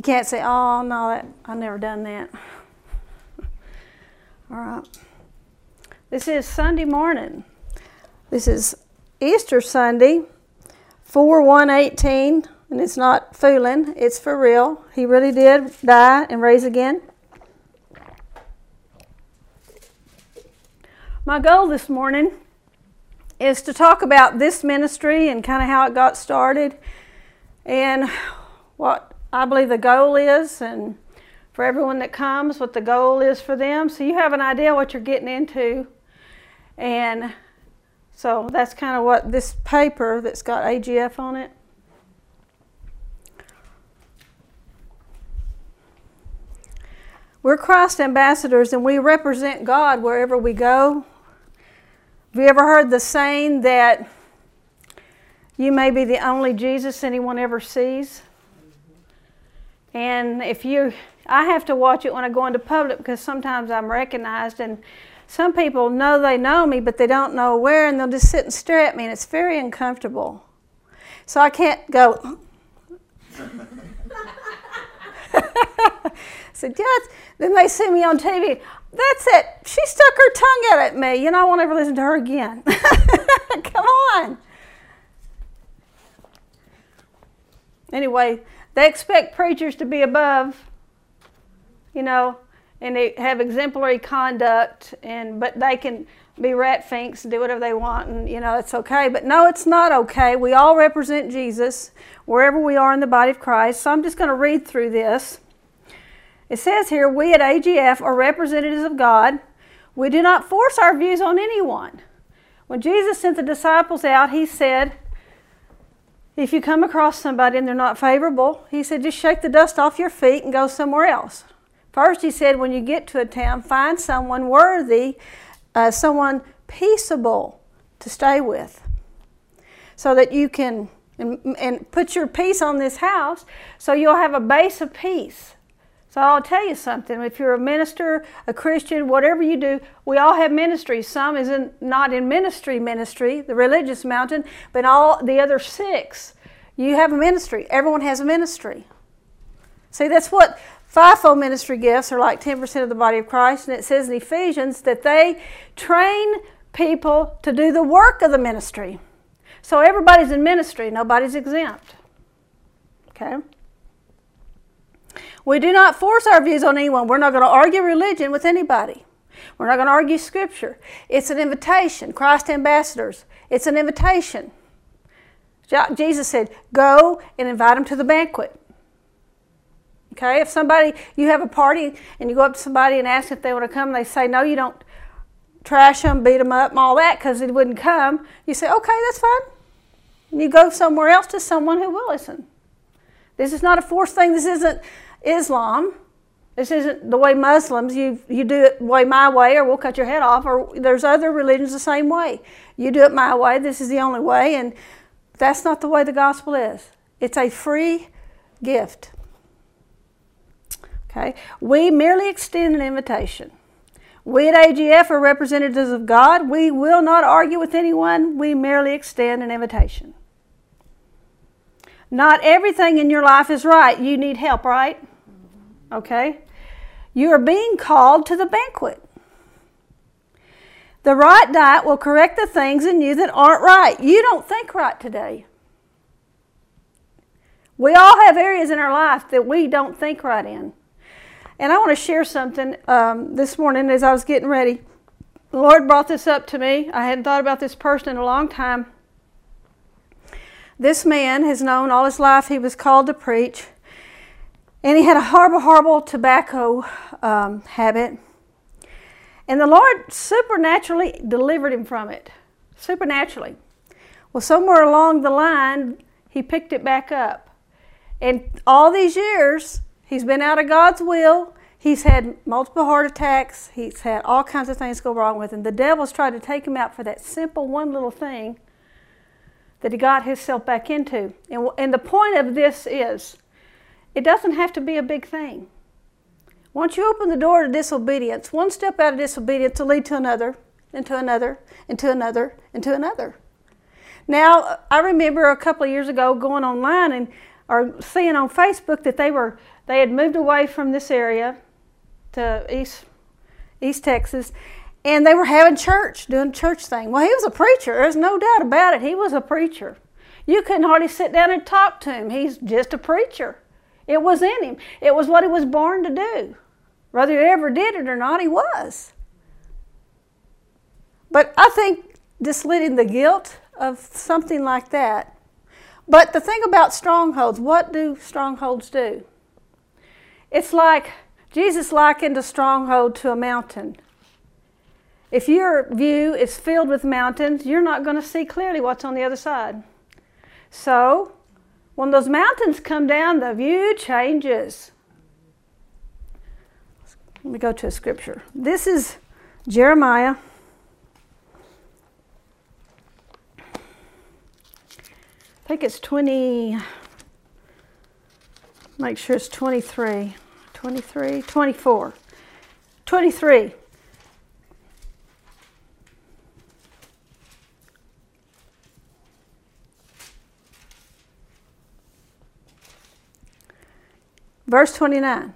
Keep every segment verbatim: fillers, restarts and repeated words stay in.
You can't say, oh, no, that, I've never done that. All right. This is Sunday morning. This is Easter Sunday, four one eighteen, and it's not fooling. It's for real. He really did die and rise again. My goal this morning is to talk about this ministry and kind of how it got started and what I believe the goal is, and for everyone that comes, what the goal is for them, so you have an idea what you're getting into. And so that's kind of what this paper that's got A G F on it. We're Christ ambassadors, and we represent God wherever we go. Have you ever heard the saying that you may be the only Jesus anyone ever sees? And if you, I have to watch it when I go into public because sometimes I'm recognized, and some people know they know me, but they don't know where, and they'll just sit and stare at me, and it's very uncomfortable. So I can't go. So just, then they see me on T V. That's it. She stuck her tongue out at me. You know, I won't ever listen to her again. Come on. Anyway, they expect preachers to be above, you know, and they have exemplary conduct, and but they can be rat finks and do whatever they want, and, you know, it's okay. But no, it's not okay. We all represent Jesus wherever we are in the body of Christ. So I'm just going to read through this. It says here, we at A G F are representatives of God. We do not force our views on anyone. When Jesus sent the disciples out, he said, if you come across somebody and they're not favorable, he said, just shake the dust off your feet and go somewhere else. First, he said, when you get to a town, find someone worthy, uh, someone peaceable to stay with, so that you can, and, and put your peace on this house, so you'll have a base of peace. So I'll tell you something, if you're a minister, a Christian, whatever you do, we all have ministries. Some is in, not in ministry ministry, the religious mountain, but all the other six, you have a ministry. Everyone has a ministry. See, that's what fivefold ministry gifts are, like ten percent of the body of Christ, and it says in Ephesians that they train people to do the work of the ministry. So everybody's in ministry, nobody's exempt. Okay? We do not force our views on anyone. We're not going to argue religion with anybody. We're not going to argue Scripture. It's an invitation. Christ ambassadors, it's an invitation. Jesus said, go and invite them to the banquet. Okay, if somebody, you have a party and you go up to somebody and ask if they want to come, and they say no, you don't trash them, beat them up, and all that because they wouldn't come. You say, okay, that's fine. And you go somewhere else to someone who will listen. This is not a forced thing. This isn't Islam. This isn't the way Muslims, you you do it way my way or we'll cut your head off, or there's other religions the same way. You do it my way, this is the only way, and that's not the way the gospel is. It's a free gift. Okay? We merely extend an invitation. We at A G F are representatives of God. We will not argue with anyone. We merely extend an invitation. Not everything in your life is right. You need help, right? Okay? You are being called to the banquet. The right diet will correct the things in you that aren't right. You don't think right today. We all have areas in our life that we don't think right in. And I want to share something um, this morning as I was getting ready. The Lord brought this up to me. I hadn't thought about this person in a long time. This man has known all his life he was called to preach. And he had a horrible, horrible tobacco um, habit. And the Lord supernaturally delivered him from it. Supernaturally. Well, somewhere along the line, he picked it back up. And all these years, he's been out of God's will. He's had multiple heart attacks. He's had all kinds of things go wrong with him. The devil's tried to take him out for that simple one little thing that he got himself back into. And, and the point of this is, it doesn't have to be a big thing. Once you open the door to disobedience, one step out of disobedience will lead to another, and to another, and to another, and to another. Now, I remember a couple of years ago going online and or seeing on Facebook that they were they had moved away from this area to East East Texas, and they were having church, doing a church thing. Well, he was a preacher. There's no doubt about it. He was a preacher. You couldn't hardly sit down and talk to him. He's just a preacher. It was in him. It was what he was born to do. Whether he ever did it or not, he was. But I think just letting the guilt of something like that. But the thing about strongholds, what do strongholds do? It's like Jesus likened a stronghold to a mountain. If your view is filled with mountains, you're not going to see clearly what's on the other side. So, when those mountains come down, the view changes. Let me go to a scripture. This is Jeremiah. I think it's twenty, make sure it's twenty-three, twenty-three, twenty-four, twenty-three. Verse twenty-nine.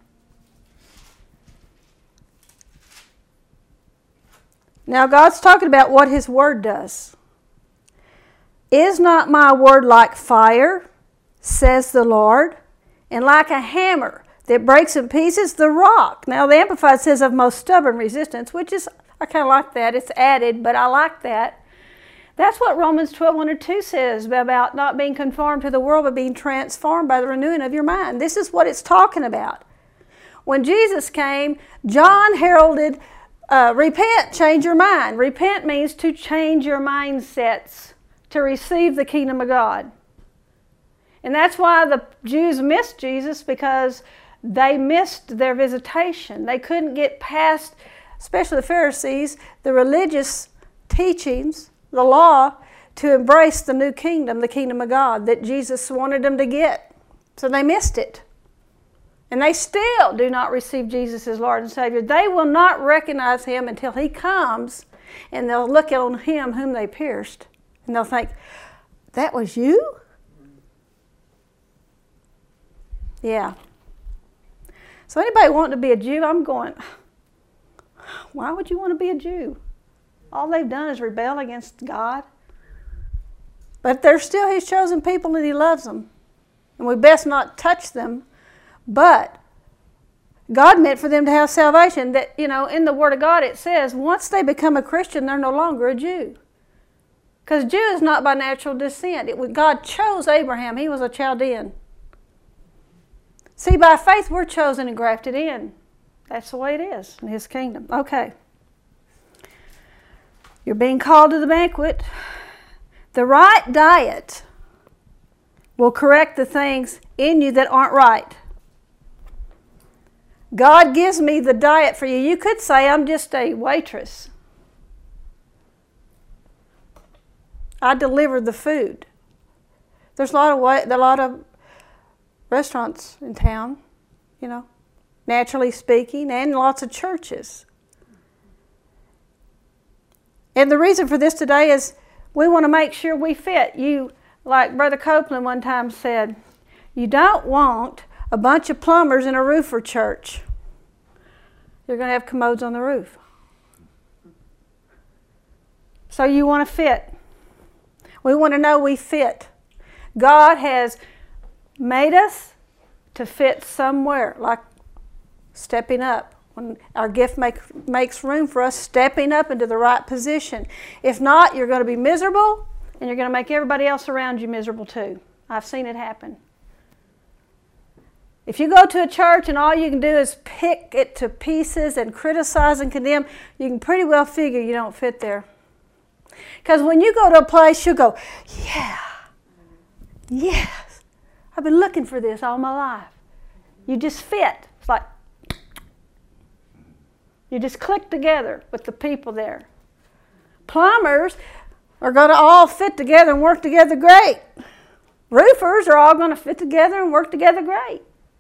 Now God's talking about what His Word does. Is not my word like fire, says the Lord, and like a hammer that breaks in pieces the rock? Now the Amplified says of most stubborn resistance, which is, I kind of like that. It's added, but I like that. That's what Romans twelve, one and two says about not being conformed to the world, but being transformed by the renewing of your mind. This is what it's talking about. When Jesus came, John heralded, uh, repent, change your mind. Repent means to change your mindsets to receive the kingdom of God. And that's why the Jews missed Jesus, because they missed their visitation. They couldn't get past, especially the Pharisees, the religious teachings, the law, to embrace the new kingdom, the kingdom of God, that Jesus wanted them to get. So they missed it. And they still do not receive Jesus as Lord and Savior. They will not recognize Him until He comes, and they'll look on Him whom they pierced, and they'll think, that was you? Yeah. So anybody wanting to be a Jew, I'm going, why would you want to be a Jew? All they've done is rebel against God. But they're still His chosen people, and He loves them. And we best not touch them. But God meant for them to have salvation. That, you know, in the Word of God it says, once they become a Christian, they're no longer a Jew. Because Jew is not by natural descent. It was, God chose Abraham. He was a Chaldean. See, by faith we're chosen and grafted in. That's the way it is in His kingdom. Okay. You're being called to the banquet. The right diet will correct the things in you that aren't right. God gives me the diet for you. You could say, I'm just a waitress. I deliver the food. There's a lot of way, a lot of restaurants in town, you know, naturally speaking, and lots of churches. And the reason for this today is we want to make sure we fit. You, like Brother Copeland one time said, you don't want a bunch of plumbers in a roofer church. You're going to have commodes on the roof. So you want to fit. We want to know we fit. God has made us to fit somewhere, like stepping up. When our gift make, makes room for us stepping up into the right position. If not, you're going to be miserable, and you're going to make everybody else around you miserable too. I've seen it happen. If you go to a church and all you can do is pick it to pieces and criticize and condemn, you can pretty well figure you don't fit there. Because when you go to a place, you'll go, yeah, yes, I've been looking for this all my life. You just fit. It's like, you just click together with the people there. Plumbers are going to all fit together and work together great. Roofers are all going to fit together and work together great.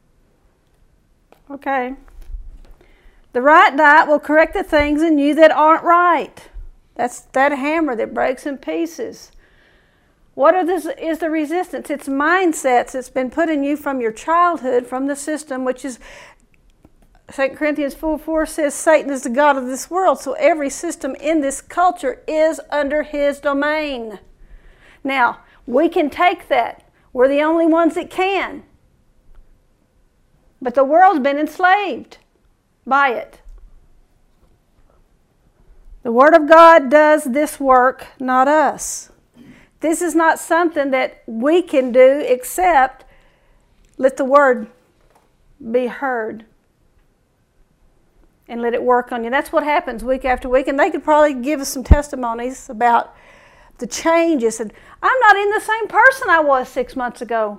Okay. The right diet will correct the things in you that aren't right. That's that hammer that breaks in pieces. What are this, is the resistance? It's mindsets that's been put in you from your childhood, from the system, which is, Second Corinthians four four says, Satan is the god of this world. So every system in this culture is under his domain. Now, we can take that. We're the only ones that can. But the world's been enslaved by it. The Word of God does this work, not us. This is not something that we can do except let the Word be heard and let it work on you. That's what happens week after week. And they could probably give us some testimonies about the changes. And I'm not in the same person I was six months ago.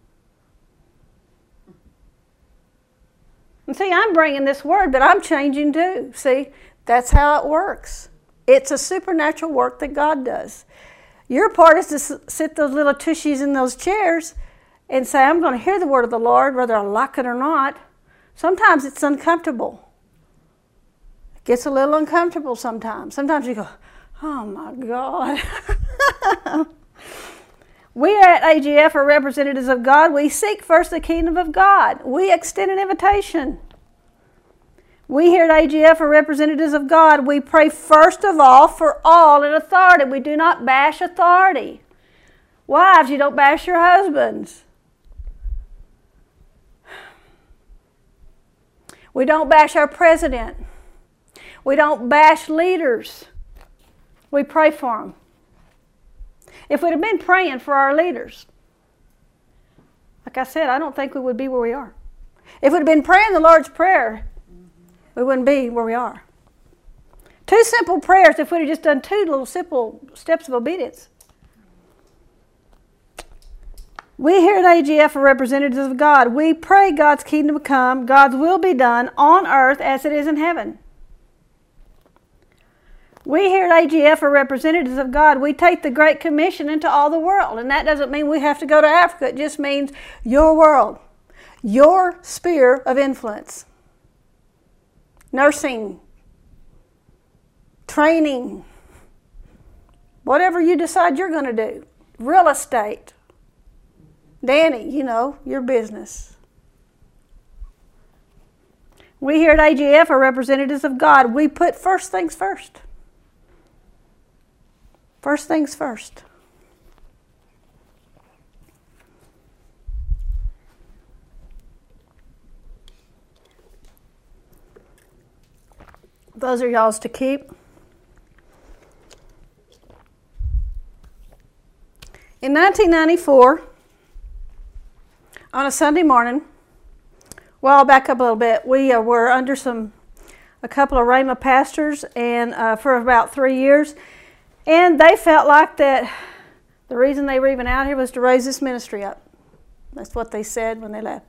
And see, I'm bringing this Word, but I'm changing too. See, that's how it works. It's a supernatural work that God does. Your part is to sit those little tushies in those chairs and say, I'm going to hear the word of the Lord, whether I like it or not. Sometimes it's uncomfortable. It gets a little uncomfortable sometimes. Sometimes you go, oh my God. We at A G F are representatives of God. We seek first the kingdom of God. We extend an invitation. We here at A G F are representatives of God. We pray first of all for all in authority. We do not bash authority. Wives, you don't bash your husbands. We don't bash our president. We don't bash leaders. We pray for them. If we'd have been praying for our leaders, like I said, I don't think we would be where we are. If we'd have been praying the Lord's Prayer, we wouldn't be where we are. Two simple prayers if we'd have just done two little simple steps of obedience. We here at A G F are representatives of God. We pray God's kingdom come, God's will be done on earth as it is in heaven. We here at A G F are representatives of God. We take the Great Commission into all the world. And that doesn't mean we have to go to Africa. It just means your world, your sphere of influence. Nursing, training, whatever you decide you're going to do. Real estate. Danny, you know, your business. We here at A G F are representatives of God. We put first things first. First things first. Those are y'all's to keep. In nineteen ninety-four, on a Sunday morning, well, I'll back up a little bit. We uh, were under some, a couple of Rhema pastors, and uh, for about three years, and they felt like that the reason they were even out here was to raise this ministry up. That's what they said when they left.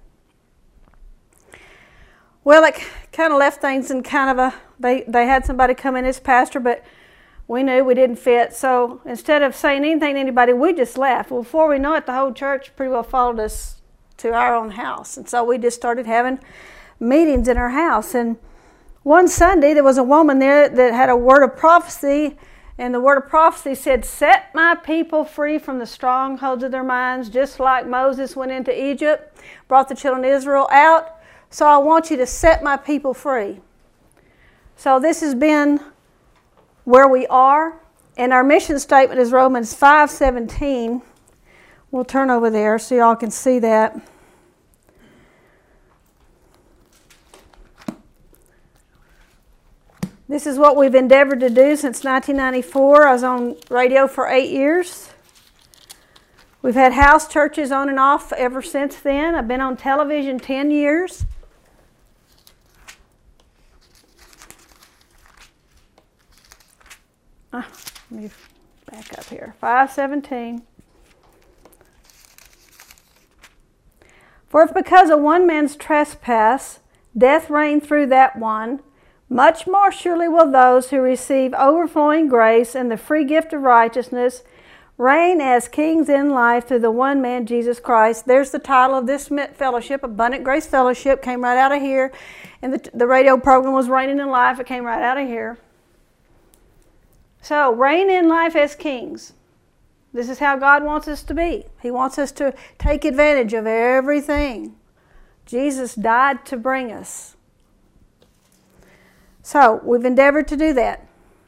Well, it kind of left things in kind of a, they, they had somebody come in as pastor, but we knew we didn't fit. So instead of saying anything to anybody, we just left. Well, before we know it, the whole church pretty well followed us to our own house. And so we just started having meetings in our house. And one Sunday, there was a woman there that had a word of prophecy. And the word of prophecy said, set my people free from the strongholds of their minds, just like Moses went into Egypt, brought the children of Israel out. So I want you to set my people free. So this has been where we are. And our mission statement is Romans five seventeen. We'll turn over there so y'all can see that. This is what we've endeavored to do since nineteen ninety-four. I was on radio for eight years. We've had house churches on and off ever since then. I've been on television ten years. Ah, let me back up here. five seventeen. For if because of one man's trespass, death reigned through that one, much more surely will those who receive overflowing grace and the free gift of righteousness reign as kings in life through the one man, Jesus Christ. There's the title of this fellowship, Abundant Grace Fellowship. Came right out of here. And the, the radio program was Reigning in Life. It came right out of here. So, reign in life as kings. This is how God wants us to be. He wants us to take advantage of everything Jesus died to bring us. So, we've endeavored to do that.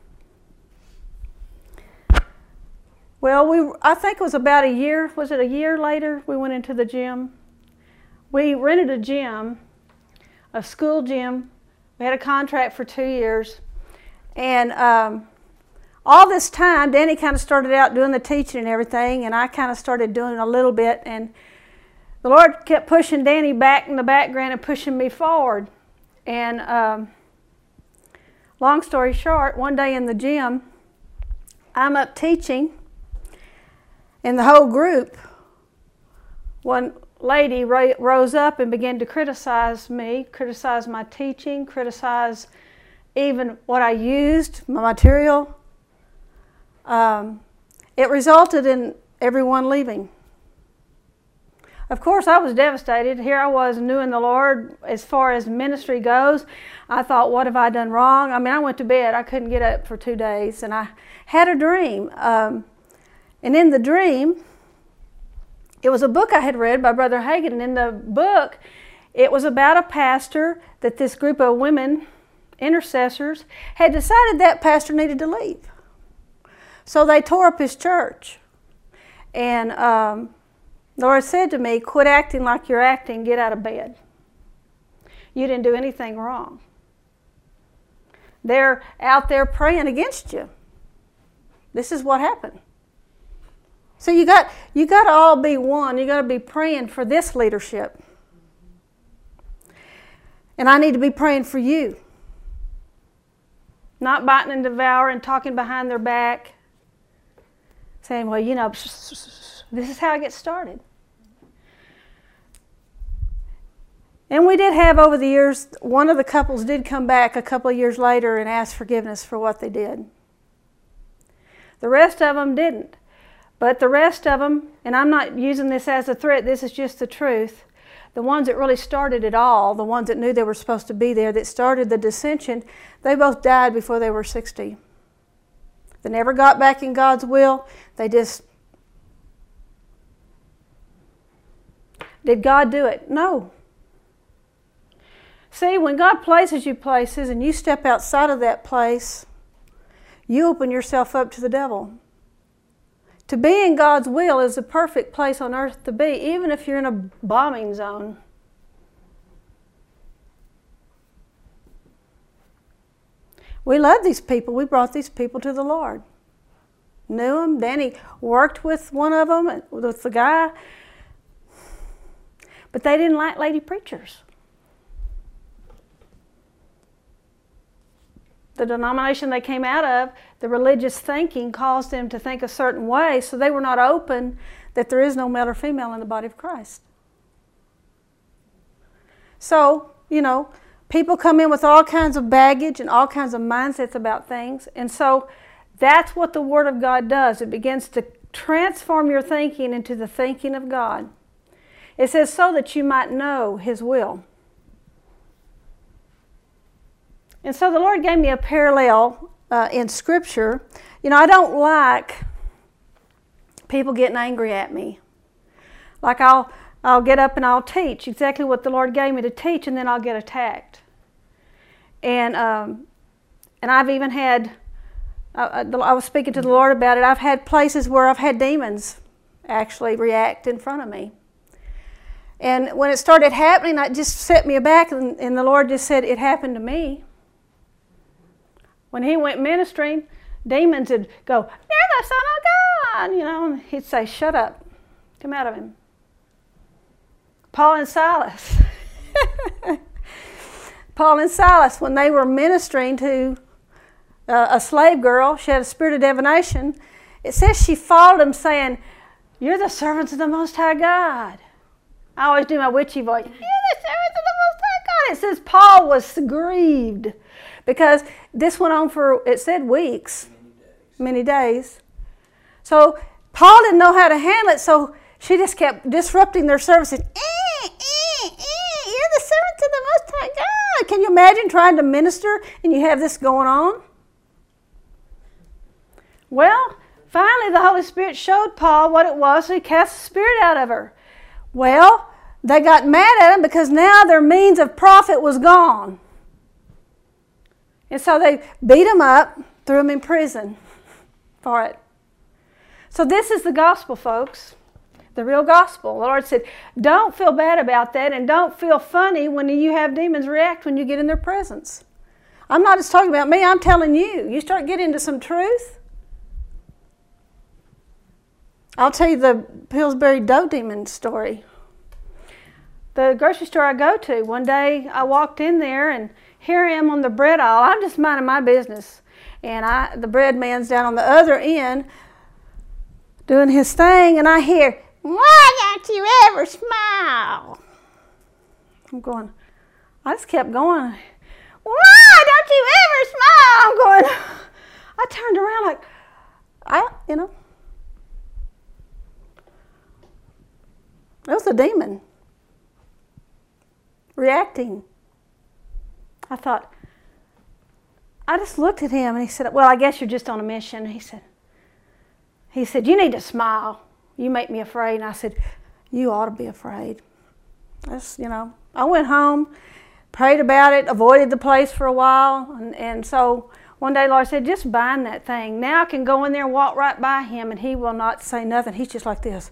Well, we I think it was about a year, was it a year later, we went into the gym. We rented a gym, a school gym. We had a contract for two years. And um, all this time, Danny kind of started out doing the teaching and everything, and I kind of started doing a little bit. And the Lord kept pushing Danny back in the background and pushing me forward. And um, long story short, one day in the gym, I'm up teaching, and the whole group, one lady ra- rose up and began to criticize me, criticize my teaching, criticize even what I used, my material. Um, it resulted in everyone leaving. Of course, I was devastated. Here I was new in the Lord as far as ministry goes. I thought, what have I done wrong? I mean, I went to bed. I couldn't get up for two days. And I had a dream. Um, and in the dream, it was a book I had read by Brother Hagin. And in the book, it was about a pastor that this group of women, intercessors, had decided that pastor needed to leave. So they tore up his church. And um, the Lord said to me, quit acting like you're acting, get out of bed. You didn't do anything wrong. They're out there praying against you. This is what happened. So you got you got to all be one. You got to be praying for this leadership. And I need to be praying for you. Not biting and devouring, talking behind their back. Saying, well, you know, this is how it gets started. And we did have over the years, one of the couples did come back a couple of years later and ask forgiveness for what they did. The rest of them didn't. But the rest of them, and I'm not using this as a threat, this is just the truth. The ones that really started it all, the ones that knew they were supposed to be there, that started the dissension, they both died before they were sixty. They never got back in God's will. They just... Did God do it? No. See, when God places you places and you step outside of that place, you open yourself up to the devil. To be in God's will is the perfect place on earth to be, even if you're in a bombing zone. We love these people. We brought these people to the Lord. Knew them. Danny worked with one of them, with the guy. But they didn't like lady preachers. The denomination they came out of, the religious thinking caused them to think a certain way, so they were not open that there is no male or female in the body of Christ. So, you know, people come in with all kinds of baggage and all kinds of mindsets about things, and so that's what the Word of God does. It begins to transform your thinking into the thinking of God. It says, so that you might know His will. And so the Lord gave me a parallel uh, in Scripture. You know, I don't like people getting angry at me. Like I'll I'll get up and I'll teach exactly what the Lord gave me to teach, and then I'll get attacked. And um, and I've even had, uh, I was speaking to the Lord about it, I've had places where I've had demons actually react in front of me. And when it started happening, it just set me aback, and, and the Lord just said, it happened to me. When He went ministering, demons would go, you're the Son of God, you know, and He'd say, shut up, come out of him. Paul and Silas. Paul and Silas, when they were ministering to uh, a slave girl, she had a spirit of divination, it says she followed him saying, you're the servants of the Most High God. I always do my witchy voice. You're the servants of the Most High God. It says Paul was grieved because this went on for, it said weeks, many days. many days. So Paul didn't know how to handle it, so she just kept disrupting their services. Eh, eh, eh, you're the servants of the Most High God. Can you imagine trying to minister and you have this going on? Well, finally the Holy Spirit showed Paul what it was, so he cast the spirit out of her. Well, they got mad at him because now their means of profit was gone. And so they beat him up, threw him in prison for it. So this is the gospel, folks. The real gospel. The Lord said, don't feel bad about that, and don't feel funny when you have demons react when you get in their presence. I'm not just talking about me, I'm telling you. You start getting into some truth. I'll tell you the Pillsbury dough demon story. The grocery store I go to, one day I walked in there and here I am on the bread aisle. I'm just minding my business. And I, the bread man's down on the other end doing his thing, and I hear, why don't you ever smile? I'm going, I just kept going. Why don't you ever smile? I'm going, I turned around like, I, you know. It was a demon reacting. I thought, I just looked at him and he said, well, I guess you're just on a mission. He said, he said, you need to smile. You make me afraid. And I said, you ought to be afraid. That's, you know, I went home, prayed about it, avoided the place for a while. And, and so one day, Lord said, just bind that thing. Now I can go in there and walk right by him and he will not say nothing. He's just like this.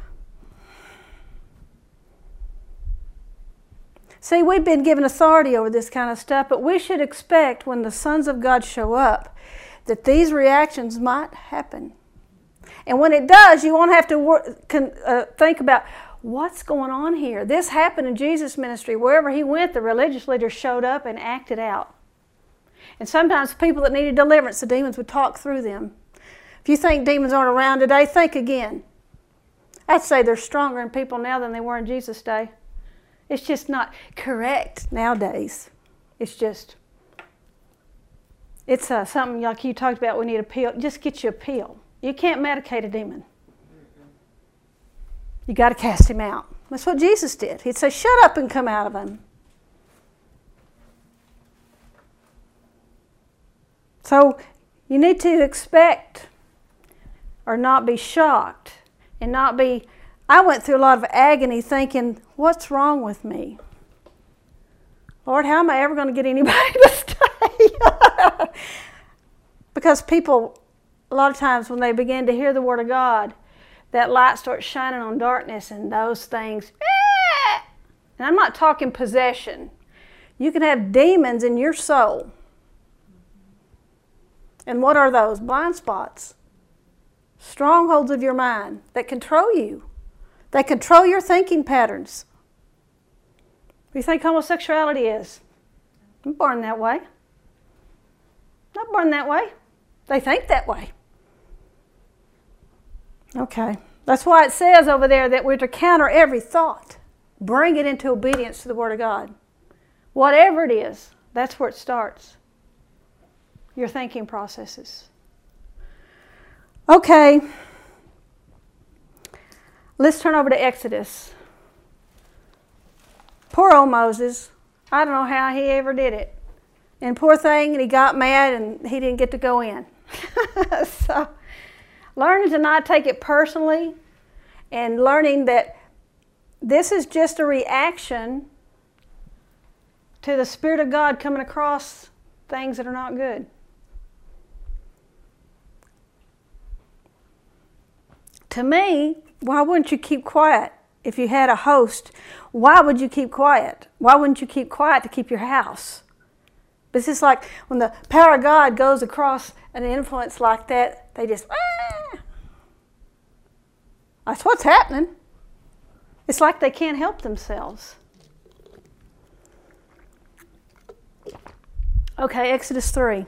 See, we've been given authority over this kind of stuff, but we should expect when the sons of God show up that these reactions might happen. And when it does, you won't have to work, can, uh, think about what's going on here. This happened in Jesus' ministry. Wherever he went, the religious leaders showed up and acted out. And sometimes people that needed deliverance, the demons would talk through them. If you think demons aren't around today, think again. I'd say they're stronger in people now than they were in Jesus' day. It's just not correct nowadays. It's just, it's uh, something like you talked about, we need a pill. Just get you a pill. You can't medicate a demon. You got to cast him out. That's what Jesus did. He'd say, shut up and come out of him. So you need to expect or not be shocked and not be, I went through a lot of agony thinking, what's wrong with me? Lord, how am I ever going to get anybody to stay? Because people, a lot of times when they begin to hear the Word of God, that light starts shining on darkness and those things. And I'm not talking possession. You can have demons in your soul. And what are those? Blind spots. Strongholds of your mind that control you. They control your thinking patterns. What do you think homosexuality is? I'm born that way. Not born that way. They think that way. Okay. That's why it says over there that we're to counter every thought. Bring it into obedience to the Word of God. Whatever it is, that's where it starts. Your thinking processes. Okay. Let's turn over to Exodus. Poor old Moses. I don't know how he ever did it. And poor thing, and he got mad and he didn't get to go in. So, learning to not take it personally and learning that this is just a reaction to the Spirit of God coming across things that are not good. To me, why wouldn't you keep quiet? If you had a host, why would you keep quiet? Why wouldn't you keep quiet to keep your house? But it's just like when the power of God goes across an influence like that, they just, ah! That's what's happening. It's like they can't help themselves. Okay, Exodus three.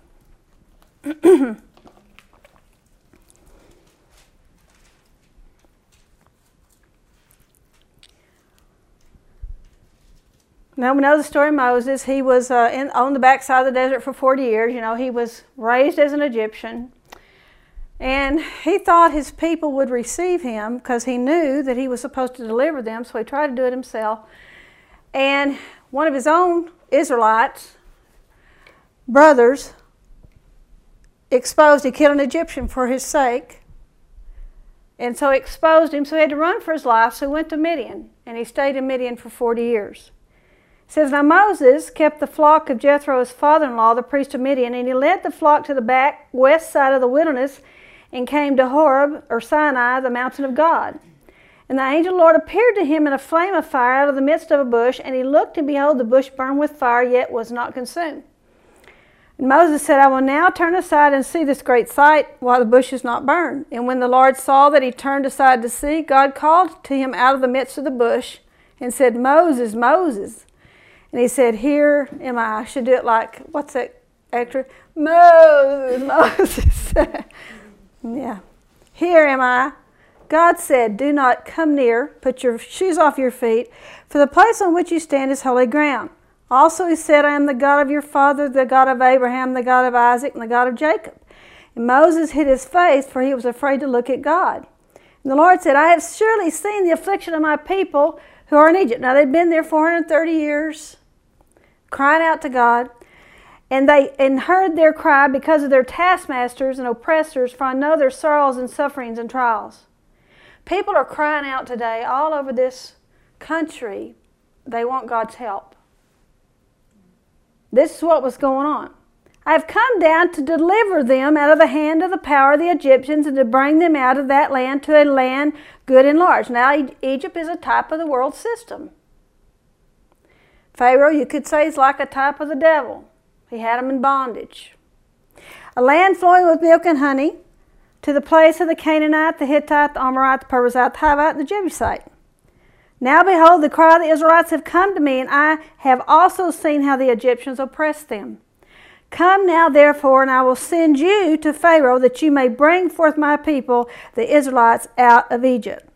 Now we know the story of Moses. He was uh, in, on the backside of the desert for forty years. You know, he was raised as an Egyptian. And he thought his people would receive him because he knew that he was supposed to deliver them, so he tried to do it himself. And one of his own Israelites, brothers, exposed. He killed an Egyptian for his sake. And so he exposed him, so he had to run for his life, so he went to Midian. And he stayed in Midian for forty years. It says, now Moses kept the flock of Jethro, his father-in-law, the priest of Midian, and he led the flock to the back west side of the wilderness and came to Horeb, or Sinai, the mountain of God. And the angel of the Lord appeared to him in a flame of fire out of the midst of a bush, and he looked, and behold, the bush burned with fire, yet was not consumed. And Moses said, I will now turn aside and see this great sight, while the bush is not burned. And when the Lord saw that he turned aside to see, God called to him out of the midst of the bush and said, Moses, Moses. And he said, here am I. I should do it like, what's that actor? Moses, Moses. Yeah. Here am I. God said, do not come near, put your shoes off your feet, for the place on which you stand is holy ground. Also he said, I am the God of your father, the God of Abraham, the God of Isaac, and the God of Jacob. And Moses hid his face, for he was afraid to look at God. And the Lord said, I have surely seen the affliction of my people who are in Egypt. Now they'd been there four hundred thirty years, crying out to God. And they and heard their cry because of their taskmasters and oppressors, for I know their sorrows and sufferings and trials. People are crying out today all over this country. They want God's help. This is what was going on. I have come down to deliver them out of the hand of the power of the Egyptians and to bring them out of that land to a land good and large. Now, Egypt is a type of the world system. Pharaoh, you could say, is like a type of the devil. He had them in bondage. A land flowing with milk and honey, to the place of the Canaanite, the Hittite, the Amorite, the Perizzite, the Hivite, and the Jebusite. Now behold, the cry of the Israelites have come to me, and I have also seen how the Egyptians oppressed them. Come now, therefore, and I will send you to Pharaoh, that you may bring forth my people, the Israelites, out of Egypt.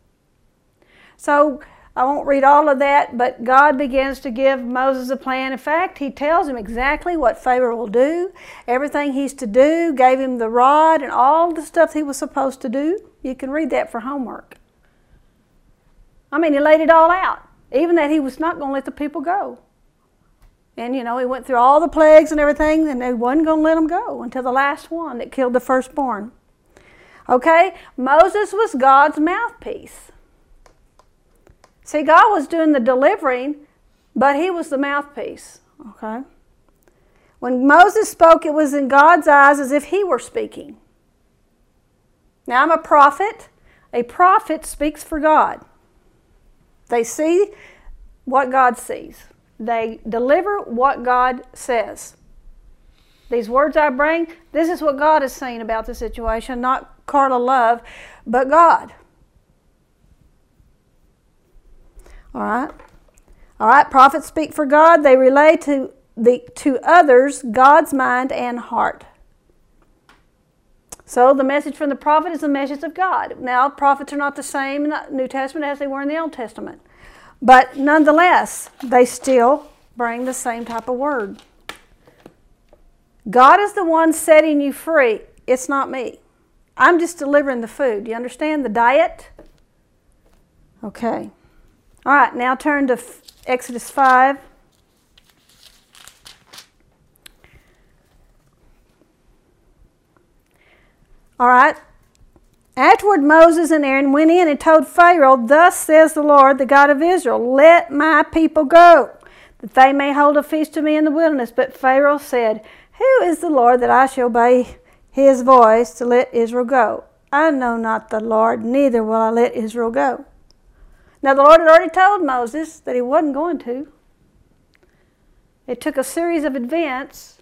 So, I won't read all of that, but God begins to give Moses a plan. In fact, he tells him exactly what Pharaoh will do, everything he's to do, gave him the rod and all the stuff he was supposed to do. You can read that for homework. I mean, he laid it all out, even that he was not going to let the people go. And, you know, he went through all the plagues and everything, and they wasn't going to let them go until the last one that killed the firstborn. Okay? Moses was God's mouthpiece. See, God was doing the delivering, but he was the mouthpiece. Okay? When Moses spoke, it was in God's eyes as if he were speaking. Now, I'm a prophet. A prophet speaks for God. They see what God sees. They deliver what God says. These words I bring, this is what God is saying about the situation, not carnal love, but God. All right? All right, prophets speak for God. They relay to, the, to others God's mind and heart. So the message from the prophet is the message of God. Now, prophets are not the same in the New Testament as they were in the Old Testament. But nonetheless, they still bring the same type of word. God is the one setting you free. It's not me. I'm just delivering the food. You understand the diet? Okay. All right, now turn to Exodus five. All right. Afterward, Moses and Aaron went in and told Pharaoh, Thus says the Lord, the God of Israel, Let my people go, that they may hold a feast to me in the wilderness. But Pharaoh said, Who is the Lord that I shall obey his voice to let Israel go? I know not the Lord, neither will I let Israel go. Now, the Lord had already told Moses that he wasn't going to. It took a series of events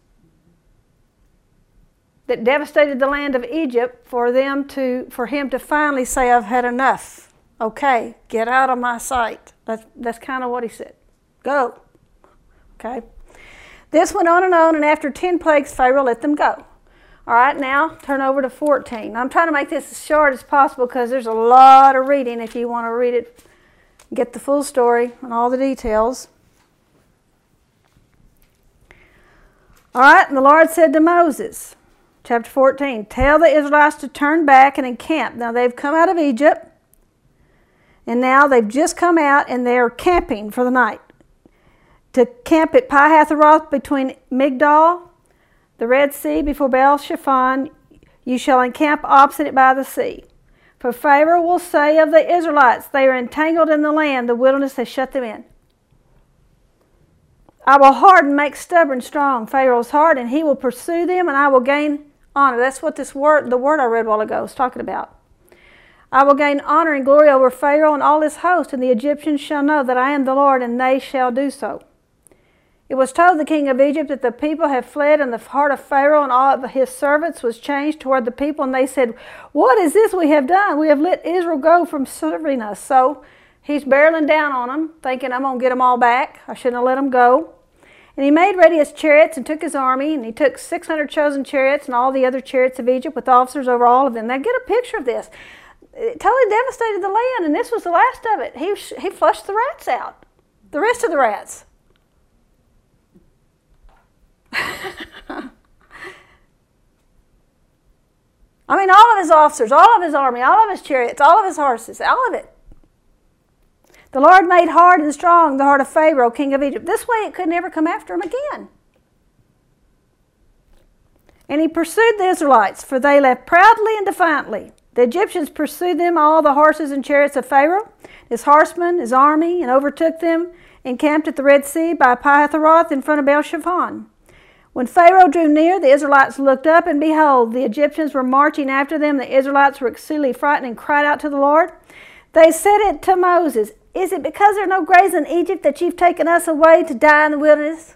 that devastated the land of Egypt for them to, for him to finally say, I've had enough. Okay, get out of my sight. That's, that's kind of what he said. Go. Okay. This went on and on, and after ten plagues, Pharaoh let them go. All right, now turn over to fourteen. I'm trying to make this as short as possible because there's a lot of reading if you want to read it, get the full story and all the details. All right, and the Lord said to Moses, chapter fourteen, Tell the Israelites to turn back and encamp. Now they've come out of Egypt, and now they've just come out and they're camping for the night. To camp at Pi-hahiroth between Migdol, the Red Sea, before Baal Shaphan, You shall encamp opposite it by the sea. For Pharaoh will say of the Israelites, they are entangled in the land, the wilderness has shut them in. I will harden, make stubborn, strong Pharaoh's heart, and he will pursue them, and I will gain honor. That's what this word, the word I read a while ago, is talking about. I will gain honor and glory over Pharaoh and all his host, and the Egyptians shall know that I am the Lord, and they shall do so. It was told the king of Egypt that the people had fled, and the heart of Pharaoh and all of his servants was changed toward the people, and they said, what is this we have done? We have let Israel go from serving us. So he's barreling down on them, thinking, I'm going to get them all back. I shouldn't have let them go. And he made ready his chariots and took his army, and he took six hundred chosen chariots and all the other chariots of Egypt with officers over all of them. Now get a picture of this. It totally devastated the land, and this was the last of it. He, he flushed the rats out, the rest of the rats. I mean, all of his officers, all of his army, all of his chariots, all of his horses, all of it. The Lord made hard and strong the heart of Pharaoh, king of Egypt. This way it could never come after him again. And he pursued the Israelites, for they left proudly and defiantly. The Egyptians pursued them, all the horses and chariots of Pharaoh, his horsemen, his army, and overtook them, and camped at the Red Sea by Pi-hahiroth in front of Baal-Zephon. When Pharaoh drew near, the Israelites looked up, and behold, the Egyptians were marching after them. The Israelites were exceedingly frightened and cried out to the Lord. They said it to Moses, is it because there are no graves in Egypt that you've taken us away to die in the wilderness?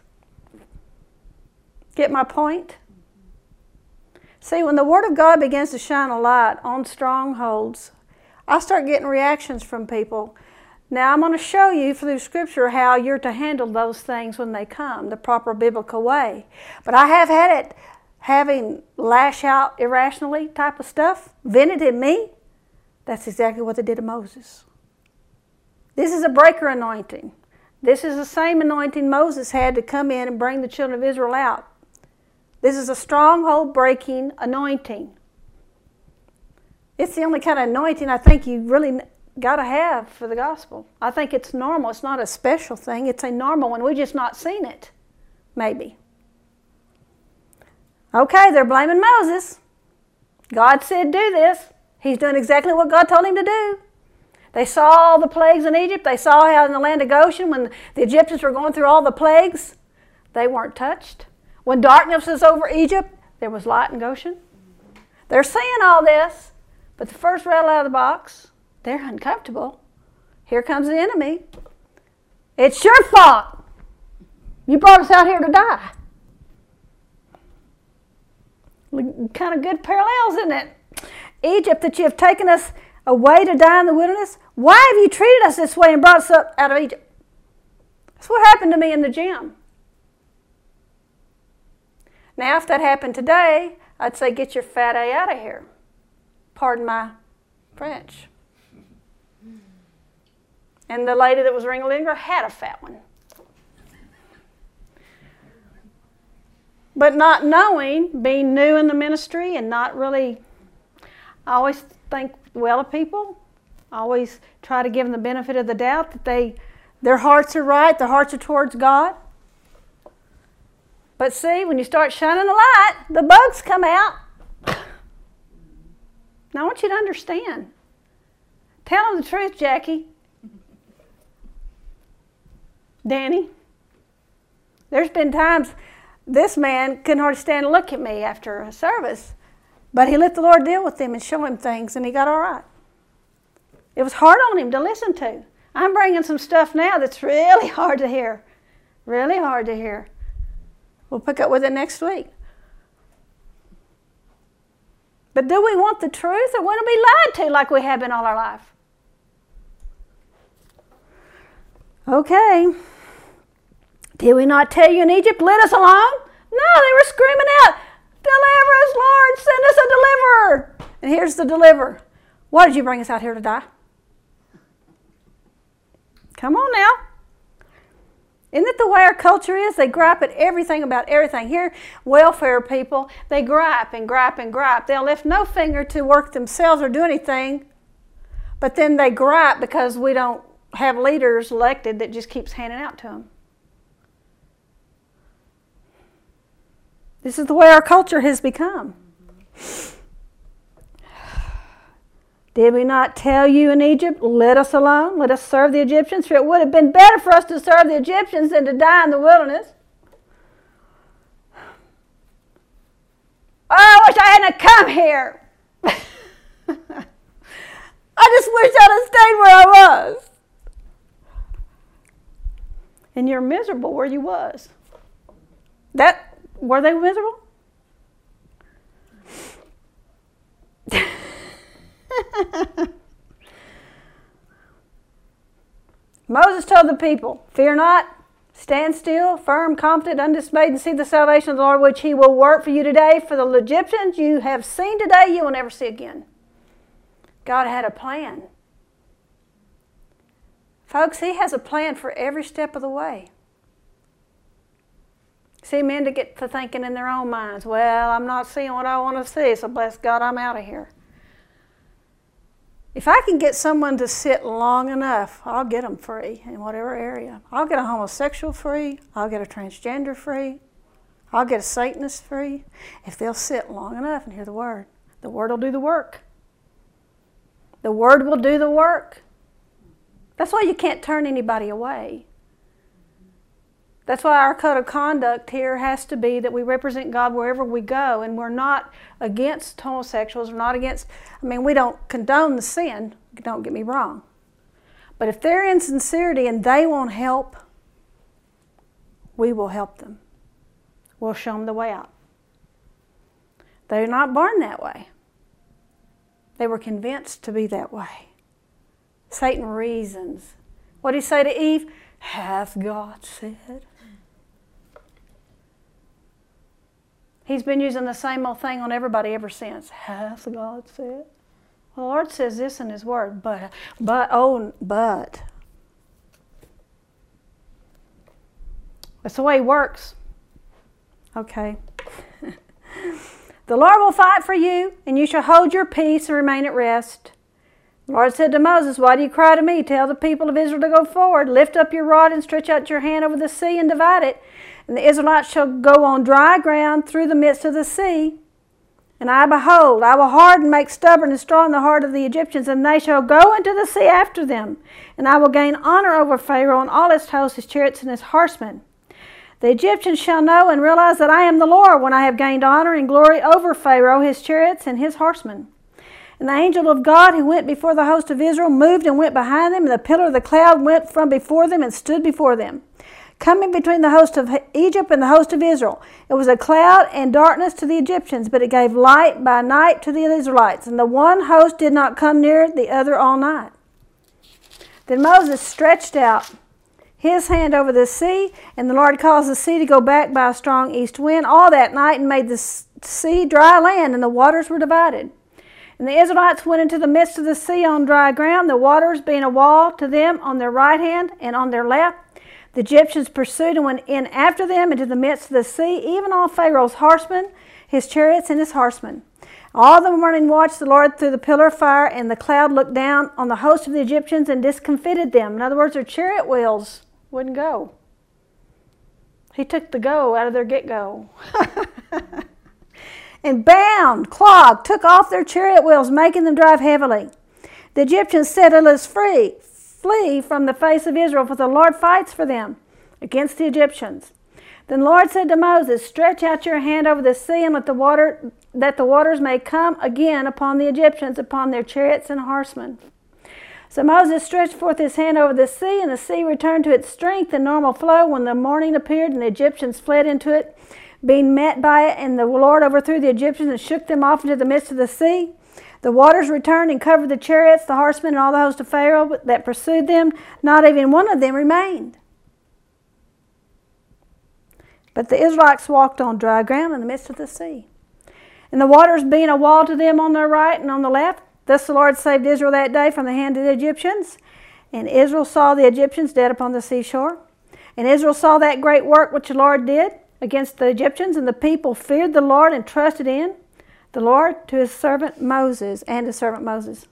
Get my point? See, when the Word of God begins to shine a light on strongholds, I start getting reactions from people. Now, I'm going to show you through Scripture how you're to handle those things when they come, the proper biblical way. But I have had it, having lash out irrationally type of stuff, vented in me. That's exactly what they did to Moses. This is a breaker anointing. This is the same anointing Moses had to come in and bring the children of Israel out. This is a stronghold breaking anointing. It's the only kind of anointing I think you really got to have for the gospel. I think it's normal. It's not a special thing. It's a normal one. We've just not seen it, maybe. Okay, they're blaming Moses. God said do this. He's doing exactly what God told him to do. They saw all the plagues in Egypt. They saw how in the land of Goshen, when the Egyptians were going through all the plagues, they weren't touched. When darkness was over Egypt, there was light in Goshen. They're seeing all this, but the first rattle out of the box, they're uncomfortable. Here comes the enemy. It's your fault. You brought us out here to die. Kind of good parallels, isn't it? Egypt, that you have taken us away to die in the wilderness. Why have you treated us this way and brought us up out of Egypt? That's what happened to me in the gym. Now, if that happened today, I'd say, get your fat A out of here. Pardon my French. And the lady that was ringleader had a fat one. But not knowing, being new in the ministry and not really, I always think well of people. I always try to give them the benefit of the doubt that they, their hearts are right, their hearts are towards God. But see, when you start shining the light, the bugs come out. Now I want you to understand. Tell them the truth, Jackie. Danny. There's been times this man couldn't hardly stand to look at me after a service, but he let the Lord deal with him and show him things, and he got all right. It was hard on him to listen to. I'm bringing some stuff now that's really hard to hear. Really hard to hear. We'll pick up with it next week. But do we want the truth, or want to be lied to like we have been all our life? Okay. Did we not tell you in Egypt, let us alone? No, they were screaming out, deliver us, Lord, send us a deliverer. And here's the deliverer. Why did you bring us out here to die? Come on now. Isn't it the way our culture is? They gripe at everything about everything. Here, welfare people, they gripe and gripe and gripe. They'll lift no finger to work themselves or do anything, but then they gripe because we don't have leaders elected that just keeps handing out to them. This is the way our culture has become. Did we not tell you in Egypt, let us alone, let us serve the Egyptians? For it would have been better for us to serve the Egyptians than to die in the wilderness. Oh, I wish I hadn't come here. I just wish I'd have stayed where I was. And you're miserable where you was. That, were they miserable? Moses told the people, fear not, stand still, firm, confident, undismayed, and see the salvation of the Lord, which he will work for you today. For the Egyptians you have seen today, you will never see again. God had a plan. Folks, he has a plan for every step of the way. See men to get to thinking in their own minds, well, I'm not seeing what I want to see, so bless God, I'm out of here. If I can get someone to sit long enough, I'll get them free in whatever area. I'll get a homosexual free. I'll get a transgender free. I'll get a Satanist free. If they'll sit long enough and hear the Word. The Word will do the work. The Word will do the work. That's why you can't turn anybody away. That's why our code of conduct here has to be that we represent God wherever we go, and we're not against homosexuals, we're not against, I mean, we don't condone the sin, don't get me wrong. But if they're in sincerity and they want help, we will help them. We'll show them the way out. They're not born that way. They were convinced to be that way. Satan reasons. What did he say to Eve? Hath God said? He's been using the same old thing on everybody ever since. Hath God said? Well, the Lord says this in His Word, but, but, oh, but. That's the way He works. Okay. The Lord will fight for you, and you shall hold your peace and remain at rest. The Lord said to Moses, why do you cry to me? Tell the people of Israel to go forward. Lift up your rod and stretch out your hand over the sea and divide it. And the Israelites shall go on dry ground through the midst of the sea. And I, behold, I will harden, make stubborn and strong the heart of the Egyptians, and they shall go into the sea after them. And I will gain honor over Pharaoh and all his hosts, his chariots, and his horsemen. The Egyptians shall know and realize that I am the Lord when I have gained honor and glory over Pharaoh, his chariots, and his horsemen. And the angel of God who went before the host of Israel moved and went behind them, and the pillar of the cloud went from before them and stood before them, coming between the host of Egypt and the host of Israel. It was a cloud and darkness to the Egyptians, but it gave light by night to the Israelites. And the one host did not come near the other all night. Then Moses stretched out his hand over the sea, and the Lord caused the sea to go back by a strong east wind all that night, and made the sea dry land, and the waters were divided. And the Israelites went into the midst of the sea on dry ground, the waters being a wall to them on their right hand and on their left. The Egyptians pursued and went in after them into the midst of the sea, even all Pharaoh's horsemen, his chariots, and his horsemen. All the morning watched the Lord through the pillar of fire, and the cloud looked down on the host of the Egyptians and discomfited them. In other words, their chariot wheels wouldn't go. He took the go out of their get-go. And bound, clogged, took off their chariot wheels, making them drive heavily. The Egyptians said, let us free, flee from the face of Israel, for the Lord fights for them against the Egyptians. Then the Lord said to Moses, stretch out your hand over the sea, and let the water, that the waters may come again upon the Egyptians, upon their chariots and horsemen. So Moses stretched forth his hand over the sea, and the sea returned to its strength and normal flow when the morning appeared, and the Egyptians fled into it, being met by it, and the Lord overthrew the Egyptians and shook them off into the midst of the sea. The waters returned and covered the chariots, the horsemen, and all the host of Pharaoh that pursued them. Not even one of them remained. But the Israelites walked on dry ground in the midst of the sea. And the waters being a wall to them on their right and on the left, thus the Lord saved Israel that day from the hand of the Egyptians. And Israel saw the Egyptians dead upon the seashore. And Israel saw that great work which the Lord did against the Egyptians, and the people feared the Lord and trusted in the Lord to his servant Moses and his servant Moses.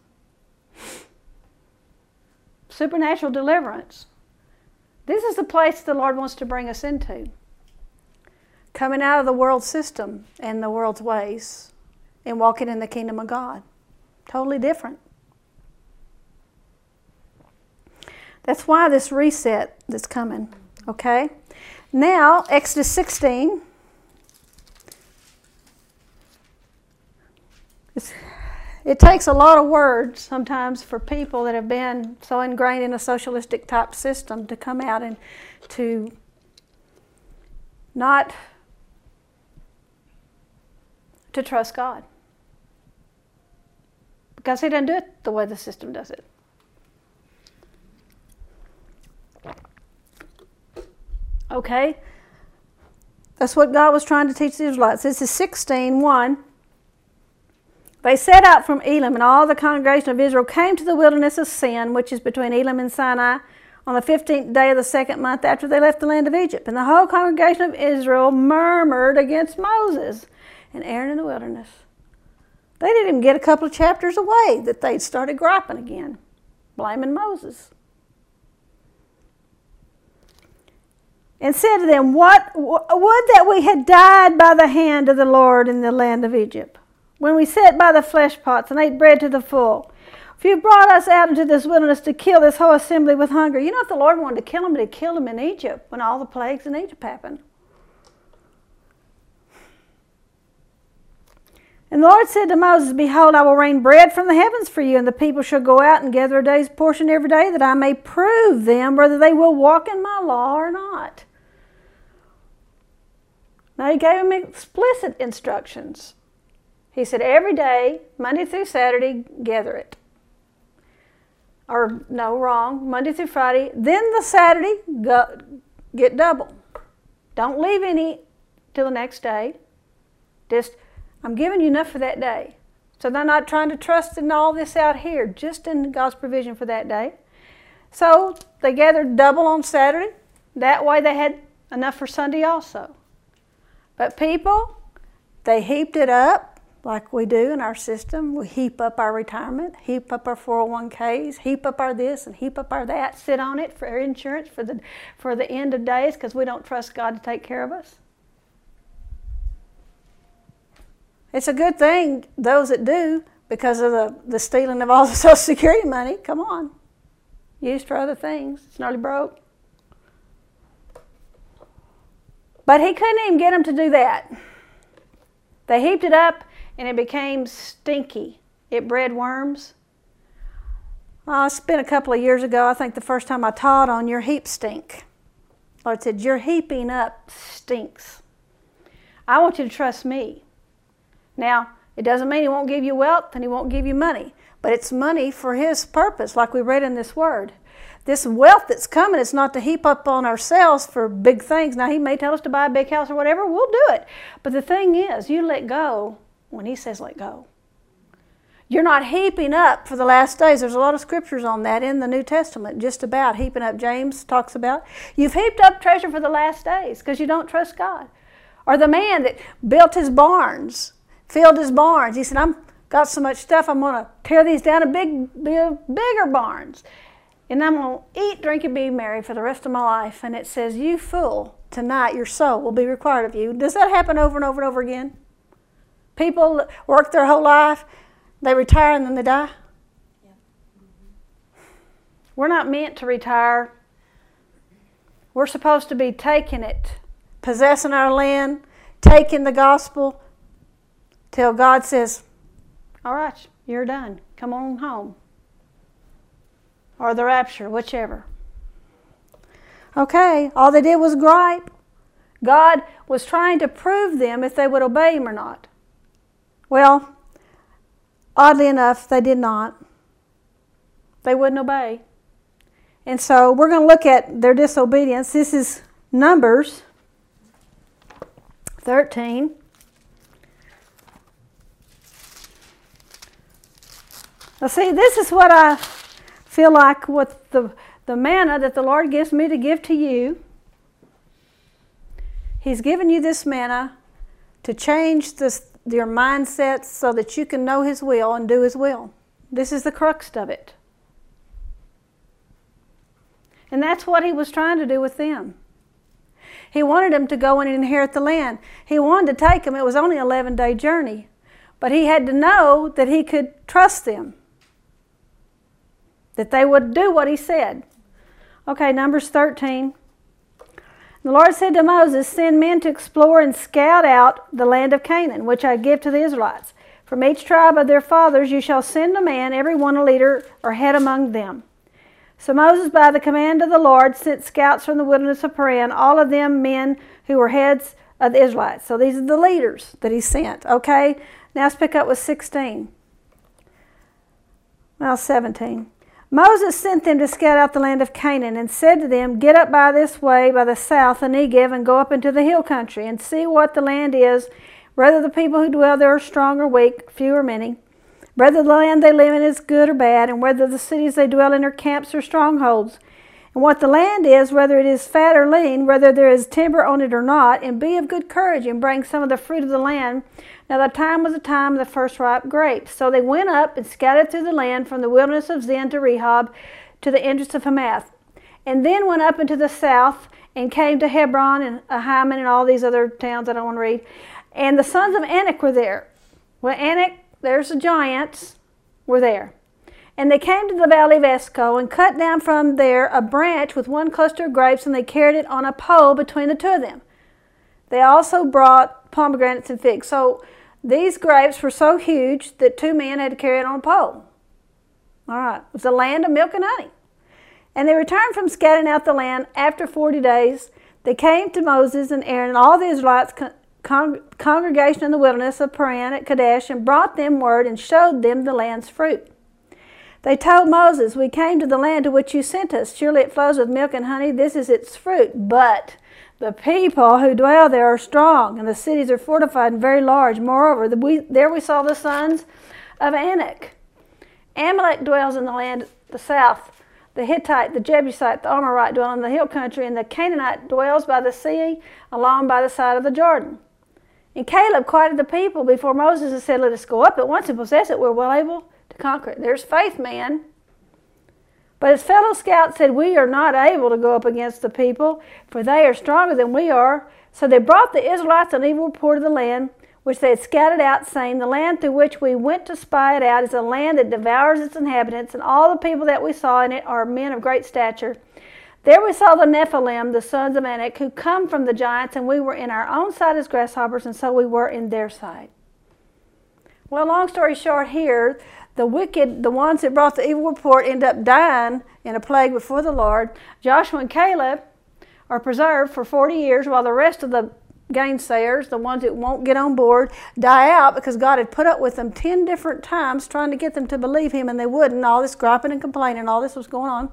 Supernatural deliverance. This is the place the Lord wants to bring us into. Coming out of the world system and the world's ways and walking in the kingdom of God. Totally different. That's why this reset that's coming. Okay? Now, Exodus sixteen. It's, it takes a lot of words sometimes for people that have been so ingrained in a socialistic type system to come out and to not to trust God. Because He doesn't do it the way the system does it. Okay? That's what God was trying to teach the Israelites. This is sixteen one. They set out from Elim, and all the congregation of Israel came to the wilderness of Sin, which is between Elim and Sinai, on the fifteenth day of the second month after they left the land of Egypt. And the whole congregation of Israel murmured against Moses and Aaron in the wilderness. They didn't even get a couple of chapters away that they'd started griping again, blaming Moses. And said to them, What would that we had died by the hand of the Lord in the land of Egypt, when we sat by the flesh pots and ate bread to the full. If you brought us out into this wilderness to kill this whole assembly with hunger. You know, if the Lord wanted to kill them, He'd kill them in Egypt when all the plagues in Egypt happened. And the Lord said to Moses, Behold, I will rain bread from the heavens for you, and the people shall go out and gather a day's portion every day, that I may prove them whether they will walk in my law or not. Now He gave them explicit instructions. He said, every day, Monday through Saturday, gather it. Or, no, wrong, Monday through Friday. Then the Saturday, go, get double. Don't leave any till the next day. Just, I'm giving you enough for that day. So they're not trying to trust in all this out here, just in God's provision for that day. So they gathered double on Saturday. That way they had enough for Sunday also. But people, they heaped it up. Like we do in our system. We heap up our retirement, heap up our four oh one k's, heap up our this and heap up our that, sit on it for our insurance for the, for the end of days because we don't trust God to take care of us. It's a good thing, those that do, because of the, the stealing of all the Social Security money. Come on. Used for other things. It's nearly broke. But He couldn't even get them to do that. They heaped it up, and it became stinky. It bred worms. Oh, it's been a couple of years ago, I think the first time I taught on your heap stink. Lord said, your heaping up stinks. I want you to trust me. Now, it doesn't mean He won't give you wealth and He won't give you money. But it's money for His purpose, like we read in this word. This wealth that's coming is not to heap up on ourselves for big things. Now, He may tell us to buy a big house or whatever. We'll do it. But the thing is, you let go when He says let go. You're not heaping up for the last days. There's a lot of scriptures on that in the New Testament, just about heaping up. James talks about. You've heaped up treasure for the last days because you don't trust God. Or the man that built his barns, filled his barns. He said, I've got so much stuff, I'm going to tear these down to big, big, bigger barns. And I'm going to eat, drink, and be merry for the rest of my life. And it says, you fool, tonight your soul will be required of you. Does that happen over and over and over again? People work their whole life, they retire, and then they die. Yeah. Mm-hmm. We're not meant to retire. We're supposed to be taking it, possessing our land, taking the gospel, till God says, all right, you're done. Come on home. Or the rapture, whichever. Okay, all they did was gripe. God was trying to prove them if they would obey Him or not. Well, oddly enough, they did not. They wouldn't obey. And so we're going to look at their disobedience. This is Numbers thirteen. Now see, this is what I feel like with the, the manna that the Lord gives me to give to you. He's given you this manna to change this, your mindset so that you can know His will and do His will. This is the crux of it. And that's what He was trying to do with them. He wanted them to go and inherit the land. He wanted to take them. It was only an eleven-day journey. But He had to know that He could trust them. That they would do what He said. Okay, Numbers thirteen. The Lord said to Moses, send men to explore and scout out the land of Canaan, which I give to the Israelites. From each tribe of their fathers you shall send a man, every one a leader or head among them. So Moses, by the command of the Lord, sent scouts from the wilderness of Paran, all of them men who were heads of the Israelites. So these are the leaders that he sent. Okay, now let's pick up with sixteen. Well, seventeen. Moses sent them to scout out the land of Canaan and said to them, get up by this way, by the south, the Negev, and go up into the hill country and see what the land is, whether the people who dwell there are strong or weak, few or many, whether the land they live in is good or bad, and whether the cities they dwell in are camps or strongholds, and what the land is, whether it is fat or lean, whether there is timber on it or not, and be of good courage and bring some of the fruit of the land. Now the time was the time of the first ripe grapes. So they went up and scattered through the land from the wilderness of Zin to Rehob to the entrance of Hamath, and then went up into the south and came to Hebron and Ahiman and all these other towns I don't want to read. And the sons of Anak were there. Well, Anak, there's the giants, were there. And they came to the valley of Esco and cut down from there a branch with one cluster of grapes, and they carried it on a pole between the two of them. They also brought pomegranates and figs. So these grapes were so huge that two men had to carry it on a pole. All right. It was a land of milk and honey. And they returned from scouting out the land after forty days. They came to Moses and Aaron and all the Israelites, con- congregation in the wilderness of Paran at Kadesh, and brought them word and showed them the land's fruit. They told Moses, we came to the land to which you sent us. Surely it flows with milk and honey. This is its fruit. But the people who dwell there are strong, and the cities are fortified and very large. Moreover, the, we, there we saw the sons of Anak. Amalek dwells in the land the south. The Hittite, the Jebusite, the Amorite dwell in the hill country, and the Canaanite dwells by the sea along by the side of the Jordan. And Caleb quieted the people before Moses and said, let us go up at once and possess it. We're well able to conquer it. There's faith, man. But his fellow scouts said, we are not able to go up against the people, for they are stronger than we are. So they brought the Israelites an evil report of the land, which they had scouted out, saying, the land through which we went to spy it out is a land that devours its inhabitants, and all the people that we saw in it are men of great stature. There we saw the Nephilim, the sons of Anak, who come from the giants, and we were in our own sight as grasshoppers, and so we were in their sight. Well, long story short here, the wicked, the ones that brought the evil report, end up dying in a plague before the Lord. Joshua and Caleb are preserved for forty years, while the rest of the gainsayers, the ones that won't get on board, die out because God had put up with them ten different times trying to get them to believe him, and they wouldn't. All this griping and complaining, all this was going on.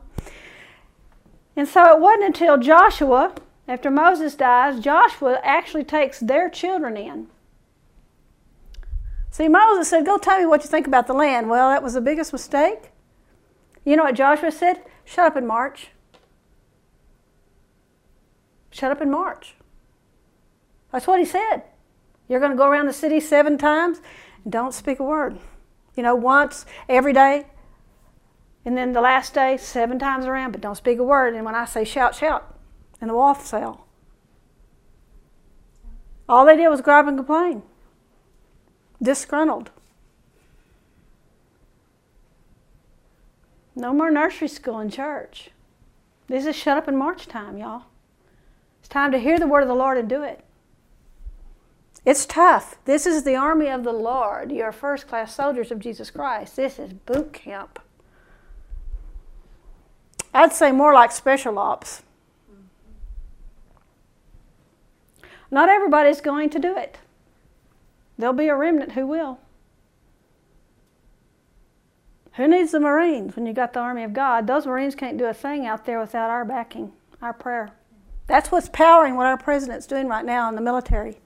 And so it wasn't until Joshua, after Moses dies, Joshua actually takes their children in. See, Moses said, go tell me what you think about the land. Well, that was the biggest mistake. You know what Joshua said? Shut up and march. Shut up and march. That's what he said. You're going to go around the city seven times and don't speak a word. You know, once every day. And then the last day, seven times around, but don't speak a word. And when I say shout, shout. And the wall fell. All they did was gripe and complain. Disgruntled. No more nursery school and church. This is shut up and march time, y'all. It's time to hear the word of the Lord and do it. It's tough. This is the army of the Lord. You're first-class soldiers of Jesus Christ. This is boot camp. I'd say more like special ops. Not everybody's going to do it. There'll be a remnant who will. Who needs the Marines when you got the army of God? Those Marines can't do a thing out there without our backing, our prayer. That's what's powering what our president's doing right now in the military.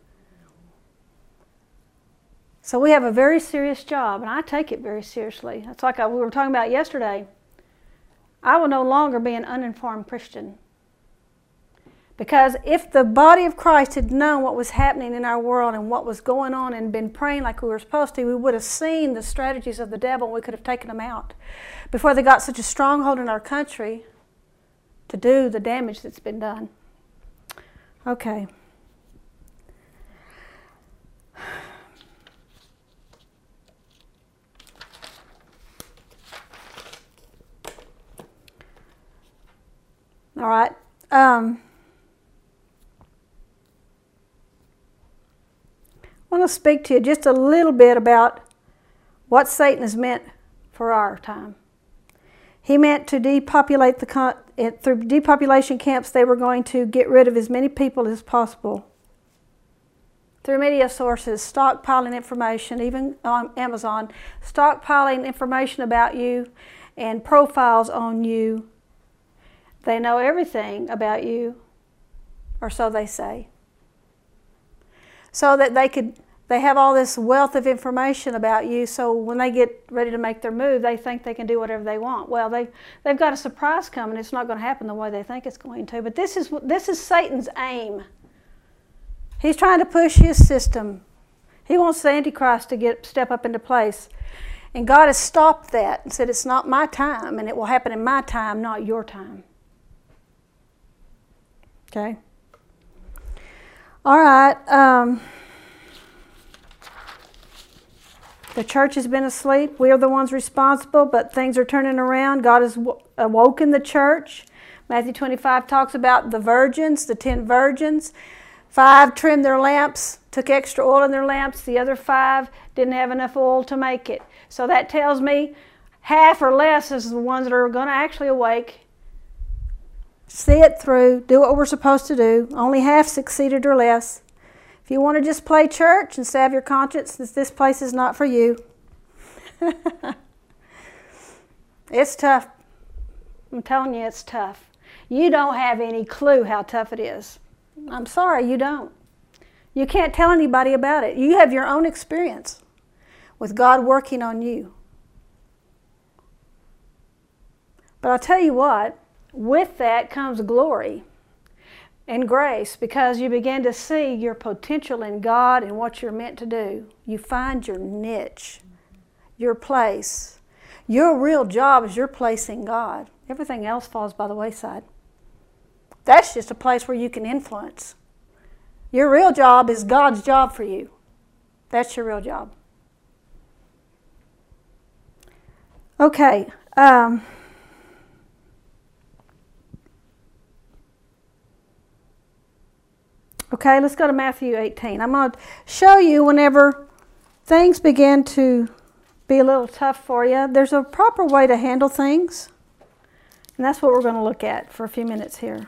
So we have a very serious job, and I take it very seriously. That's like I, we were talking about yesterday. I will no longer be an uninformed Christian. Because if the body of Christ had known what was happening in our world and what was going on and been praying like we were supposed to, we would have seen the strategies of the devil and we could have taken them out before they got such a stronghold in our country to do the damage that's been done. Okay. I want to speak to you just a little bit about what Satan has meant for our time. He meant to depopulate the con- through depopulation camps. They were going to get rid of as many people as possible. Through media sources, stockpiling information, even on Amazon, stockpiling information about you and profiles on you. They know everything about you, or so they say. So that they could, they have all this wealth of information about you, so when they get ready to make their move, they think they can do whatever they want. Well, they, they've got a surprise coming. It's not going to happen the way they think it's going to. But this is, this is Satan's aim. He's trying to push his system. He wants the Antichrist to get step up into place. And God has stopped that and said, it's not my time, and it will happen in my time, not your time. Okay? All right. Um, the church has been asleep. We are the ones responsible, but things are turning around. God has awoken the church. Matthew twenty-five talks about the virgins, the ten virgins. Five trimmed their lamps, took extra oil in their lamps. The other five didn't have enough oil to make it. So that tells me half or less is the ones that are going to actually awake. See it through, do what we're supposed to do. Only half succeeded or less. If you want to just play church and salve your conscience, this place is not for you. It's tough. I'm telling you, it's tough. You don't have any clue how tough it is. I'm sorry, you don't. You can't tell anybody about it. You have your own experience with God working on you. But I'll tell you what, with that comes glory and grace, because you begin to see your potential in God and what you're meant to do. You find your niche, your place. Your real job is your place in God. Everything else falls by the wayside. That's just a place where you can influence. Your real job is God's job for you. That's your real job. Okay. Um, okay, let's go to Matthew eighteen. I'm going to show you whenever things begin to be a little tough for you, there's a proper way to handle things. And that's what we're going to look at for a few minutes here.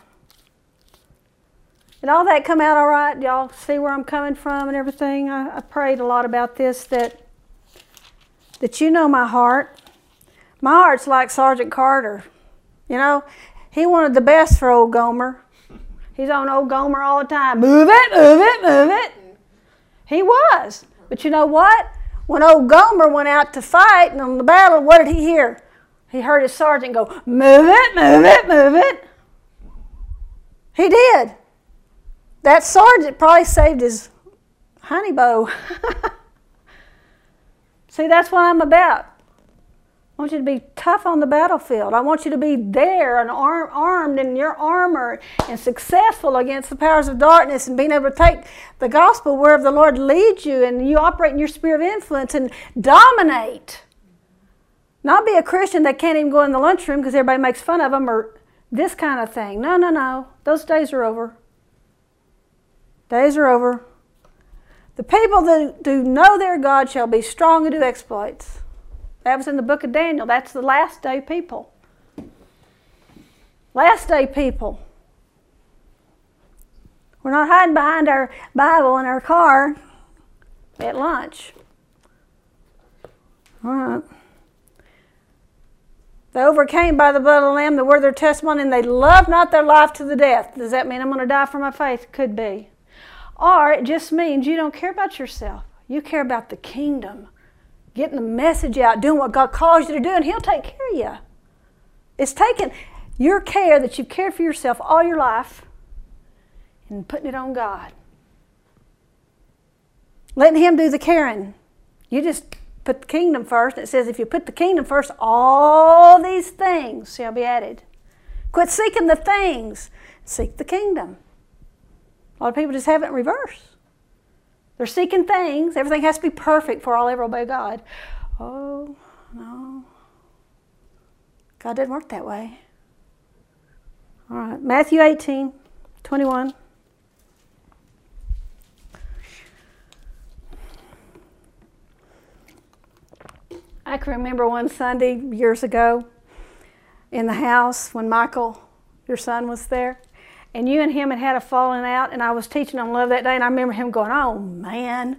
Did all that come out all right? Y'all see where I'm coming from and everything? I, I prayed a lot about this, that, that you know my heart. My heart's like Sergeant Carter. You know, he wanted the best for old Gomer. He's on old Gomer all the time. Move it, move it, move it. He was. But you know what? When old Gomer went out to fight and on the battle, what did he hear? He heard his sergeant go, move it, move it, move it. He did. That sergeant probably saved his honey bow. See, that's what I'm about. I want you to be tough on the battlefield. I want you to be there and arm, armed in your armor and successful against the powers of darkness and being able to take the gospel wherever the Lord leads you and you operate in your sphere of influence and dominate. Not be a Christian that can't even go in the lunchroom because everybody makes fun of them or this kind of thing. No, no, no. Those days are over. Days are over. The people that do know their God shall be strong and do exploits. That was in the book of Daniel. That's the last day people. Last day people. We're not hiding behind our Bible in our car at lunch. All right. They overcame by the blood of the Lamb, the word of their testimony, and they loved not their life to the death. Does that mean I'm going to die for my faith? Could be. Or it just means you don't care about yourself. You care about the kingdom. Getting the message out, doing what God calls you to do, and He'll take care of you. It's taking your care that you've cared for yourself all your life and putting it on God. Letting Him do the caring. You just put the kingdom first. It says if you put the kingdom first, all these things shall be added. Quit seeking the things. Seek the kingdom. A lot of people just have it in reverse. They're seeking things. Everything has to be perfect for I'll ever obey God. Oh, no. God doesn't work that way. All right. Matthew eighteen, twenty-one. I can remember one Sunday years ago in the house when Michael, your son, was there. And you and him had had a falling out, and I was teaching on love that day, and I remember him going, oh, man.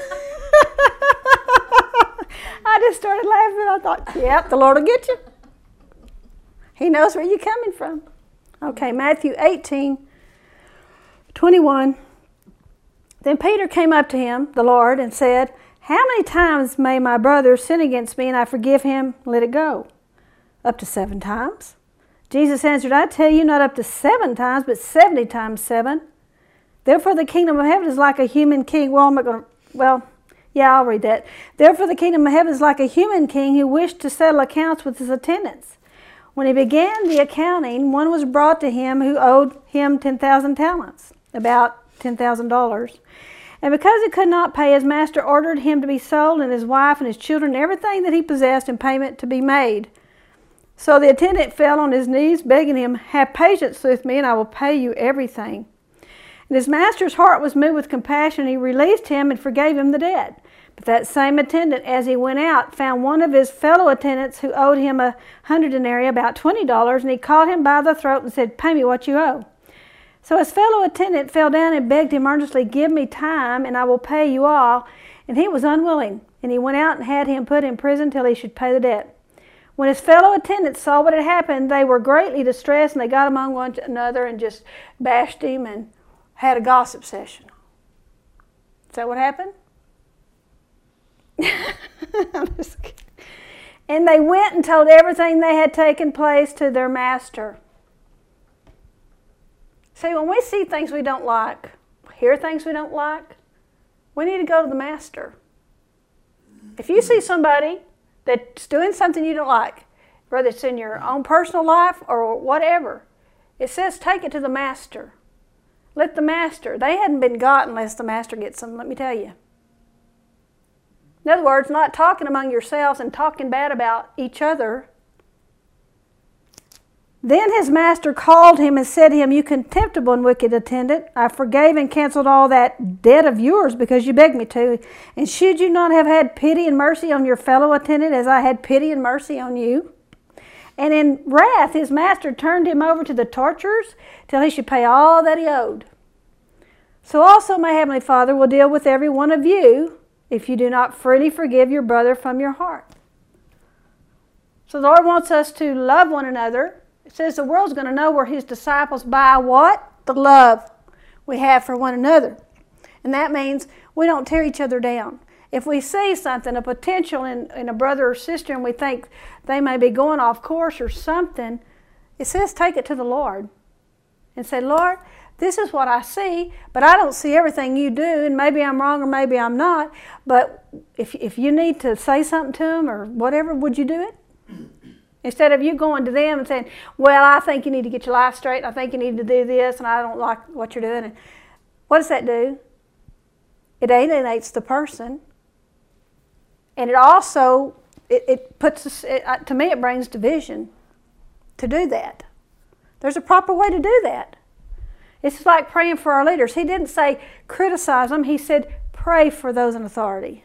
I just started laughing. I thought, yep, the Lord will get you. He knows where you're coming from. Okay, Matthew eighteen, twenty-one. Then Peter came up to him, the Lord, and said, how many times may my brother sin against me and I forgive him? Let it go. Up to seven times. Jesus answered, I tell you, not up to seven times, but seventy times seven. Therefore the kingdom of heaven is like a human king. Well, I'm not going to, well, yeah, I'll read that. Therefore the kingdom of heaven is like a human king who wished to settle accounts with his attendants. When he began the accounting, one was brought to him who owed him ten thousand talents, about ten thousand dollars. And because he could not pay, his master ordered him to be sold, and his wife and his children, and everything that he possessed, in payment to be made. So the attendant fell on his knees, begging him, have patience with me, and I will pay you everything. And his master's heart was moved with compassion. He released him and forgave him the debt. But that same attendant, as he went out, found one of his fellow attendants who owed him a hundred denarii, about twenty dollars, and he caught him by the throat and said, pay me what you owe. So his fellow attendant fell down and begged him earnestly, give me time, and I will pay you all. And he was unwilling, and he went out and had him put in prison till he should pay the debt. When his fellow attendants saw what had happened, they were greatly distressed, and they got among one another and just bashed him and had a gossip session. Is that what happened? I'm just kidding. And they went and told everything that had taken place to their master. See, when we see things we don't like, hear things we don't like, we need to go to the master. If you see somebody that's doing something you don't like, whether it's in your own personal life or whatever, it says take it to the master. Let the master, they hadn't been got unless the master gets them, let me tell you. In other words, not talking among yourselves and talking bad about each other. Then his master called him and said to him, you contemptible and wicked attendant, I forgave and canceled all that debt of yours because you begged me to. And should you not have had pity and mercy on your fellow attendant as I had pity and mercy on you? And in wrath his master turned him over to the torturers till he should pay all that he owed. So also my heavenly Father will deal with every one of you if you do not freely forgive your brother from your heart. So the Lord wants us to love one another. It says the world's going to know we're his disciples by what? The love we have for one another. And that means we don't tear each other down. If we see something, a potential in, in a brother or sister, and we think they may be going off course or something, it says take it to the Lord and say, Lord, this is what I see, but I don't see everything you do, and maybe I'm wrong or maybe I'm not, but if, if you need to say something to them or whatever, would you do it? Instead of you going to them and saying, well, I think you need to get your life straight, I think you need to do this, and I don't like what you're doing. And what does that do? It alienates the person. And it also, it, it puts us, it, uh, to me it brings division to do that. There's a proper way to do that. It's like praying for our leaders. He didn't say criticize them, he said pray for those in authority.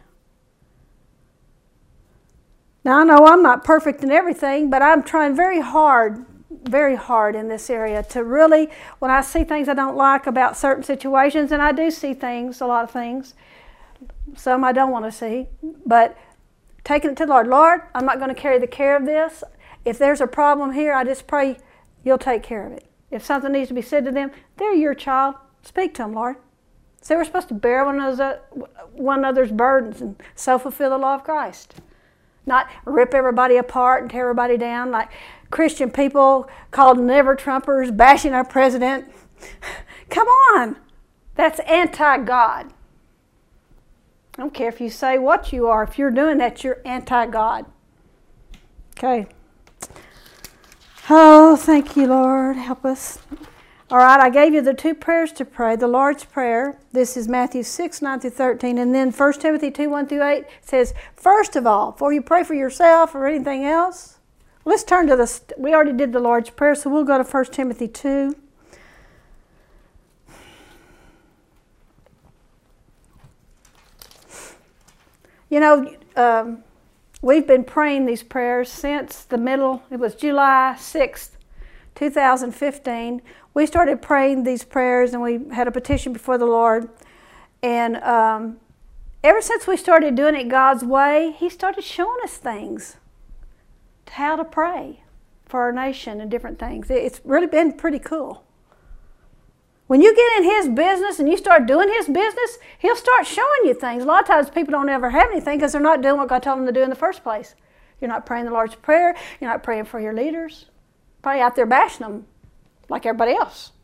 Now, I know I'm not perfect in everything, but I'm trying very hard, very hard in this area to really, when I see things I don't like about certain situations, and I do see things, a lot of things, some I don't want to see, but taking it to the Lord. Lord, I'm not going to carry the care of this. If there's a problem here, I just pray you'll take care of it. If something needs to be said to them, they're your child. Speak to them, Lord. So we're supposed to bear one another's, one another's burdens and so fulfill the law of Christ. Not rip everybody apart and tear everybody down like Christian people called never-Trumpers, bashing our president. Come on. That's anti-God. I don't care if you say what you are. If you're doing that, you're anti-God. Okay. Oh, thank you, Lord. Help us. All right, I gave you the two prayers to pray. The Lord's Prayer, this is Matthew six, nine through thirteen, and then First Timothy two, one through eight says, first of all, before you pray for yourself or anything else, let's turn to the, we already did the Lord's Prayer, so we'll go to First Timothy two. You know, um, we've been praying these prayers since the middle, it was July sixth, two thousand fifteen. We started praying these prayers and we had a petition before the Lord. And um, ever since we started doing it God's way, He started showing us things, how to pray for our nation and different things. It's really been pretty cool. When you get in His business and you start doing His business, He'll start showing you things. A lot of times people don't ever have anything because they're not doing what God told them to do in the first place. You're not praying the Lord's Prayer. You're not praying for your leaders. Probably out there bashing them like everybody else.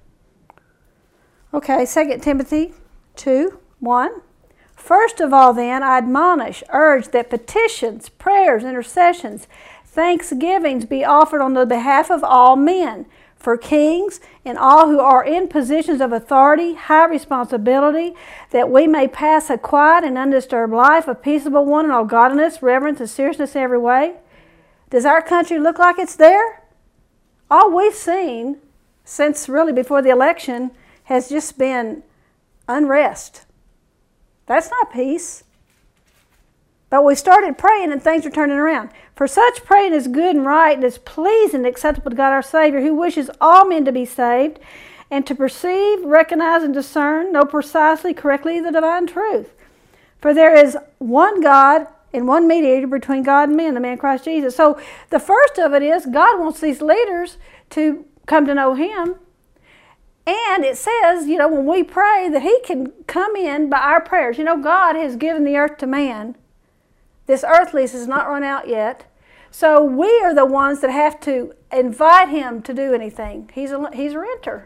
Okay, Second Timothy two, one. First of all then, I admonish, urge that petitions, prayers, intercessions, thanksgivings be offered on the behalf of all men, for kings and all who are in positions of authority, high responsibility, that we may pass a quiet and undisturbed life, a peaceable one in all godliness, reverence, and seriousness every way. Does our country look like it's there? All we've seen since really before the election has just been unrest. That's not peace. But we started praying and things are turning around. For such praying is good and right and is pleasing and acceptable to God our Savior, who wishes all men to be saved and to perceive, recognize, and discern, know precisely, correctly the divine truth. For there is one God and one mediator between God and men, the man Christ Jesus. So the first of it is God wants these leaders to come to know Him. And it says, you know, when we pray that He can come in by our prayers. You know, God has given the earth to man. This earth lease has not run out yet. So we are the ones that have to invite Him to do anything. He's a, he's a renter.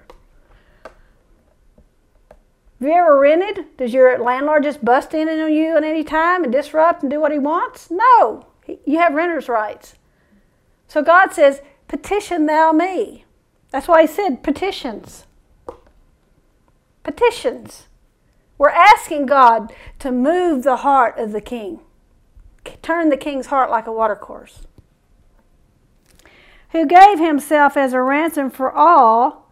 Have you ever rented? Does your landlord just bust in on you at any time and disrupt and do what he wants? No. You have renter's rights. So God says, petition thou me. That's why He said petitions. Petitions. We're asking God to move the heart of the king. Turn the king's heart like a watercourse. Who gave Himself as a ransom for all,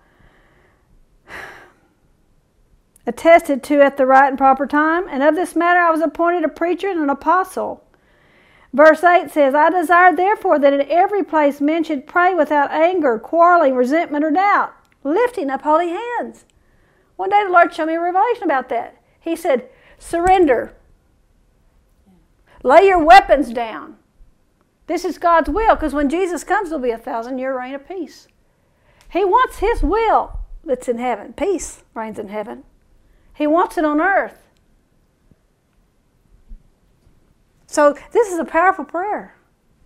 attested to at the right and proper time, and of this matter I was appointed a preacher and an apostle. Verse eight says, I desire therefore that in every place men should pray without anger, quarreling, resentment, or doubt, lifting up holy hands. One day the Lord showed me a revelation about that. He said, surrender. Lay your weapons down. This is God's will, because when Jesus comes, there'll be a thousand-year reign of peace. He wants His will that's in heaven. Peace reigns in heaven. He wants it on earth. So this is a powerful prayer.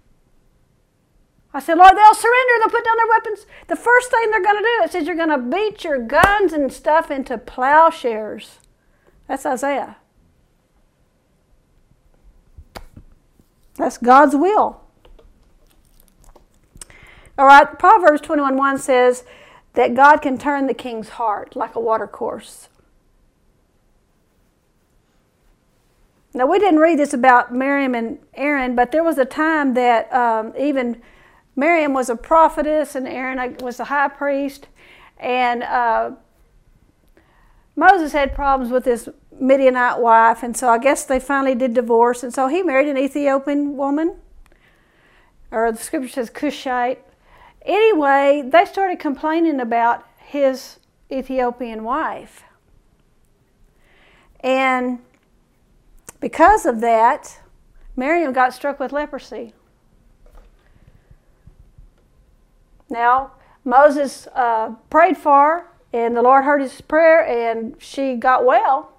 I said, Lord, they'll surrender. They'll put down their weapons. The first thing they're going to do, it says you're going to beat your guns and stuff into plowshares. That's Isaiah. That's God's will. All right, Proverbs twenty-one one says that God can turn the king's heart like a watercourse. Now, we didn't read this about Miriam and Aaron, but there was a time that um, even Miriam was a prophetess and Aaron was the high priest. And uh, Moses had problems with his Midianite wife, and so I guess they finally did divorce. And so he married an Ethiopian woman, or the scripture says Cushite. Anyway, they started complaining about his Ethiopian wife. And because of that, Miriam got struck with leprosy. Now, Moses uh, prayed for her, and the Lord heard his prayer, and she got well.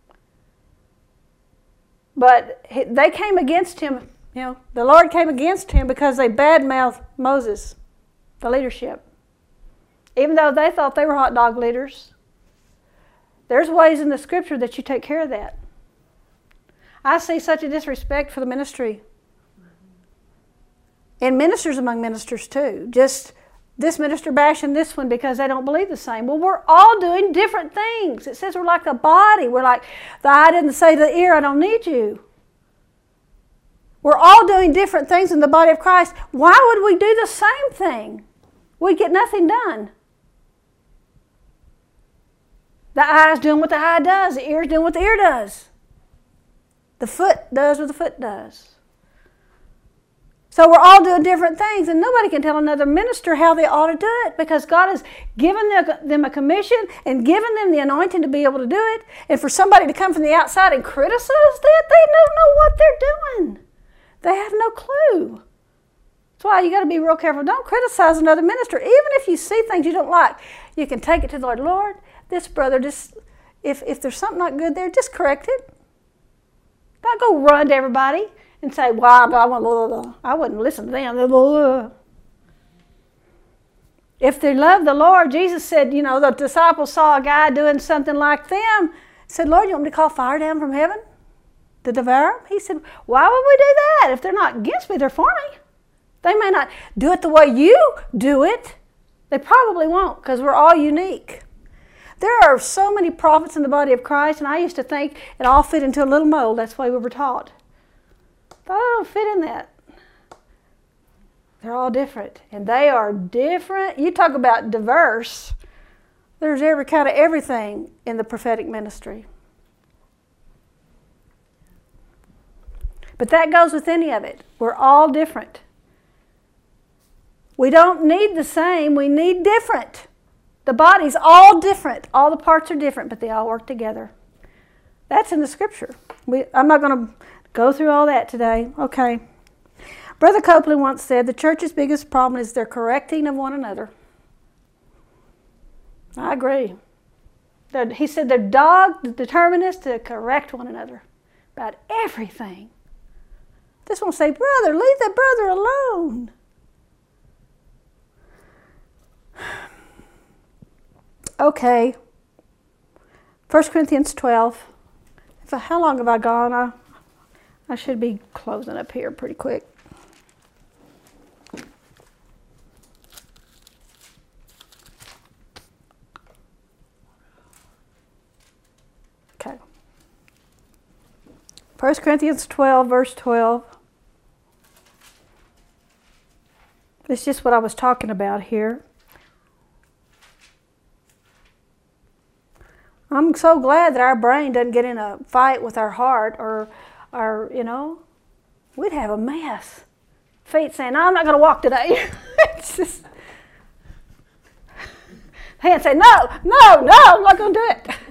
But he, they came against him. You know, the Lord came against him because they badmouthed Moses, the leadership. Even though they thought they were hot dog leaders, there's ways in the scripture that you take care of that. I see such a disrespect for the ministry. And ministers among ministers too. Just this minister bashing this one because they don't believe the same. Well, we're all doing different things. It says we're like a body. We're like, the eye didn't say to the ear, I don't need you. We're all doing different things in the body of Christ. Why would we do the same thing? We'd get nothing done. The eye's doing what the eye does. The ear's doing what the ear does. The foot does what the foot does. So we're all doing different things, and nobody can tell another minister how they ought to do it, because God has given them a commission and given them the anointing to be able to do it. And for somebody to come from the outside and criticize that, they don't know what they're doing. They have no clue. That's why you got to be real careful. Don't criticize another minister. Even if you see things you don't like, you can take it to the Lord. Lord, this brother, just if, if there's something not good there, just correct it. Don't go run to everybody and say, well, I, blah, blah, blah. I wouldn't listen to them. Blah, blah. If they love the Lord, Jesus said, you know, the disciples saw a guy doing something like them. Said, Lord, you want me to call fire down from heaven to devour them? He said, why would we do that? If they're not against me, they're for me. They may not do it the way you do it. They probably won't, because we're all unique. There are so many prophets in the body of Christ, and I used to think it all fit into a little mold. That's the way we were taught. But I don't fit in that. They're all different, and they are different. You talk about diverse. There's every kind of everything in the prophetic ministry. But that goes with any of it. We're all different. We don't need the same. We need different. The body's all different. All the parts are different, but they all work together. That's in the scripture. We, I'm not going to go through all that today. Okay. Brother Copeland once said, the church's biggest problem is their correcting of one another. I agree. They're, he said they're dogged, determined to correct one another about everything. Just want to say, brother, leave that brother alone. Okay. First Corinthians twelve. So how long have I gone? I, I should be closing up here pretty quick. Okay. First Corinthians twelve, verse twelve. It's just what I was talking about here. I'm so glad that our brain doesn't get in a fight with our heart, or, or you know, we'd have a mess. Feet saying, no, I'm not going to walk today. It's just, hands say, no, no, no, I'm not going to do it.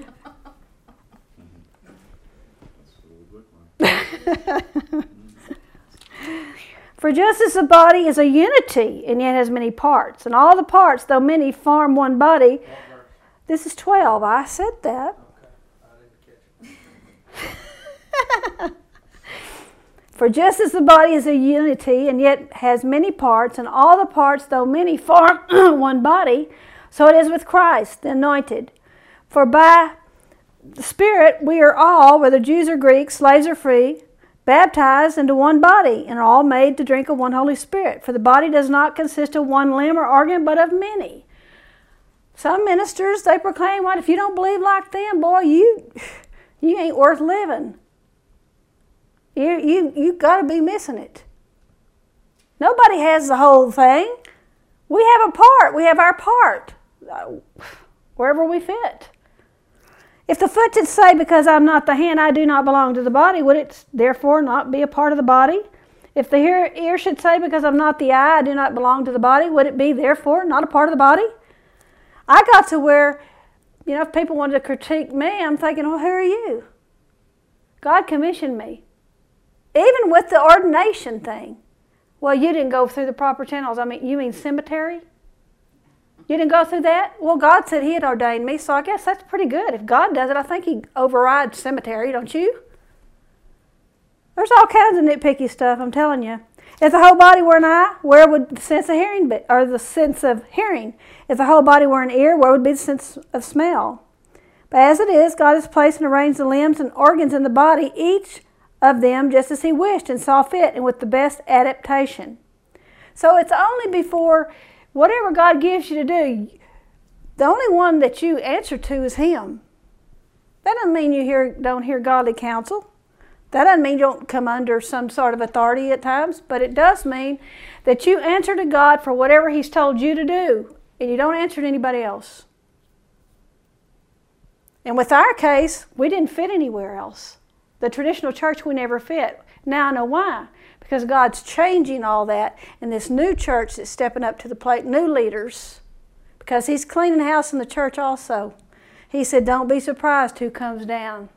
For just as the body is a unity, and yet has many parts, and all the parts, though many, form one body. This is twelve. I said that. Okay. I didn't catch it. For just as the body is a unity, and yet has many parts, and all the parts, though many, form one body, so it is with Christ, the anointed. For by the Spirit we are all, whether Jews or Greeks, slaves or free, baptized into one body, and are all made to drink of one Holy Spirit. For the body does not consist of one limb or organ, but of many. Some ministers, they proclaim, what, if you don't believe like them, boy, you you ain't worth living. You you you got to be missing it. Nobody has the whole thing. We have a part. We have our part, wherever we fit. If the foot did say, because I'm not the hand, I do not belong to the body, would it therefore not be a part of the body? If the ear, ear should say, because I'm not the eye, I do not belong to the body, would it be therefore not a part of the body? I got to where, you know, if people wanted to critique me, I'm thinking, well, who are you? God commissioned me. Even with the ordination thing. Well, you didn't go through the proper channels. I mean, you mean cemetery? You didn't go through that? Well, God said He had ordained me, so I guess that's pretty good. If God does it, I think He overrides cemetery, don't you? There's all kinds of nitpicky stuff, I'm telling you. If the whole body were an eye, where would the sense of hearing be? Or the sense of hearing? If the whole body were an ear, where would be the sense of smell? But as it is, God has placed and arranged the limbs and organs in the body, each of them just as He wished and saw fit, and with the best adaptation. So it's only before, whatever God gives you to do, the only one that you answer to is Him. That doesn't mean you hear, don't hear godly counsel. That doesn't mean you don't come under some sort of authority at times, but it does mean that you answer to God for whatever He's told you to do, and you don't answer to anybody else. And with our case, we didn't fit anywhere else. The traditional church, we never fit. Now I know why. Because God's changing all that in this new church that's stepping up to the plate, new leaders. Because He's cleaning house in the church also. He said, don't be surprised who comes down.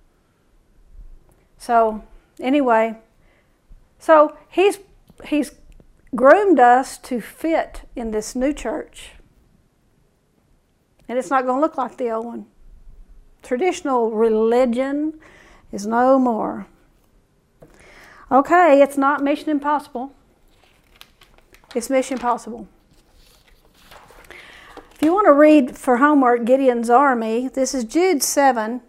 So, anyway, so He's He's groomed us to fit in this new church. And it's not going to look like the old one. Traditional religion is no more. Okay, it's not Mission Impossible. It's Mission Possible. If you want to read for homework Gideon's army, this is Jude seven.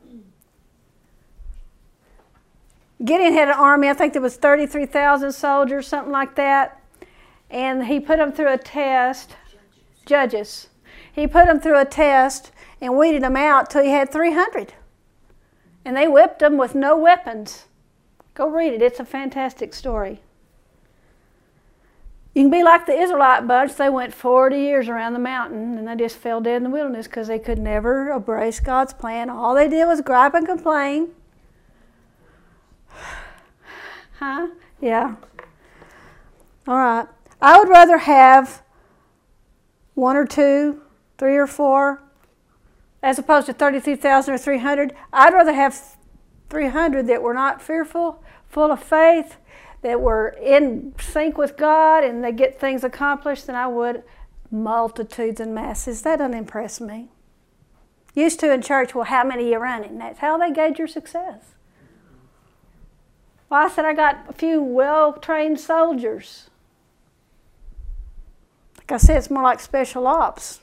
Gideon had an army, I think there was thirty-three thousand soldiers, something like that. And he put them through a test. Judges. Judges. He put them through a test and weeded them out till he had three hundred. And they whipped them with no weapons. Go read it. It's a fantastic story. You can be like the Israelite bunch. They went forty years around the mountain and they just fell dead in the wilderness because they could never embrace God's plan. All they did was gripe and complain. Huh? Yeah. All right. I would rather have one or two, three or four, as opposed to thirty-three thousand or three hundred. I'd rather have three hundred that were not fearful, full of faith, that were in sync with God and they get things accomplished than I would multitudes and masses. That doesn't impress me. Used to in church, well, how many are you running? That's how they gauge your success. Well, I said I got a few well-trained soldiers. Like I said, it's more like special ops.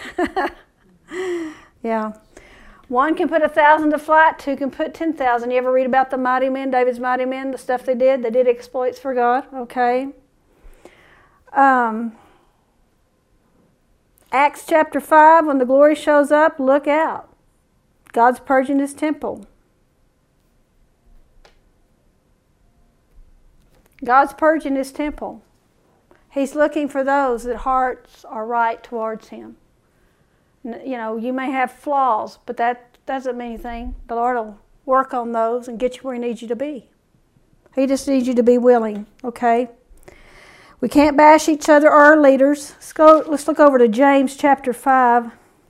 Yeah. One can put a thousand to flight, two can put ten thousand. You ever read about the mighty men, David's mighty men, the stuff they did? They did exploits for God, okay? Um, Acts chapter five, when the glory shows up, look out. God's purging His temple. God's purging His temple. He's looking for those that hearts are right towards Him. You know, you may have flaws, but that doesn't mean anything. The Lord will work on those and get you where He needs you to be. He just needs you to be willing, okay? We can't bash each other or our leaders. Let's go. Let's look over to James chapter five.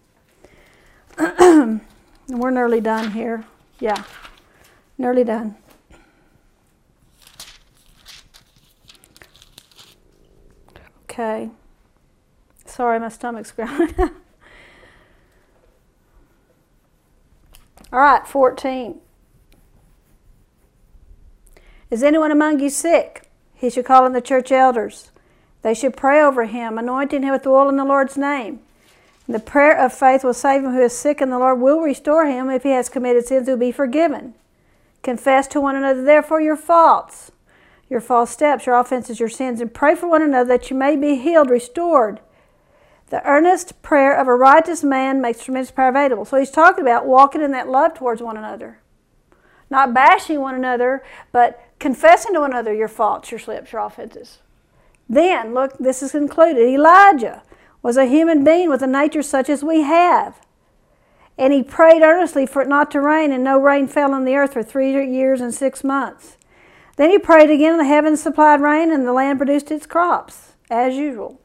And we're nearly done here. Yeah, nearly done. Okay. Sorry, my stomach's growling. All right, fourteen. Is anyone among you sick? He should call in the church elders. They should pray over him, anointing him with oil in the Lord's name. And the prayer of faith will save him who is sick, and the Lord will restore him. If he has committed sins, he will be forgiven. Confess to one another, therefore, your faults, your false steps, your offenses, your sins, and pray for one another that you may be healed, restored. The earnest prayer of a righteous man makes tremendous power available. So he's talking about walking in that love towards one another. Not bashing one another, but confessing to one another your faults, your slips, your offenses. Then, look, this is included. Elijah was a human being with a nature such as we have. And he prayed earnestly for it not to rain, and no rain fell on the earth for three years and six months. Then he prayed again, and the heavens supplied rain, and the land produced its crops, as usual.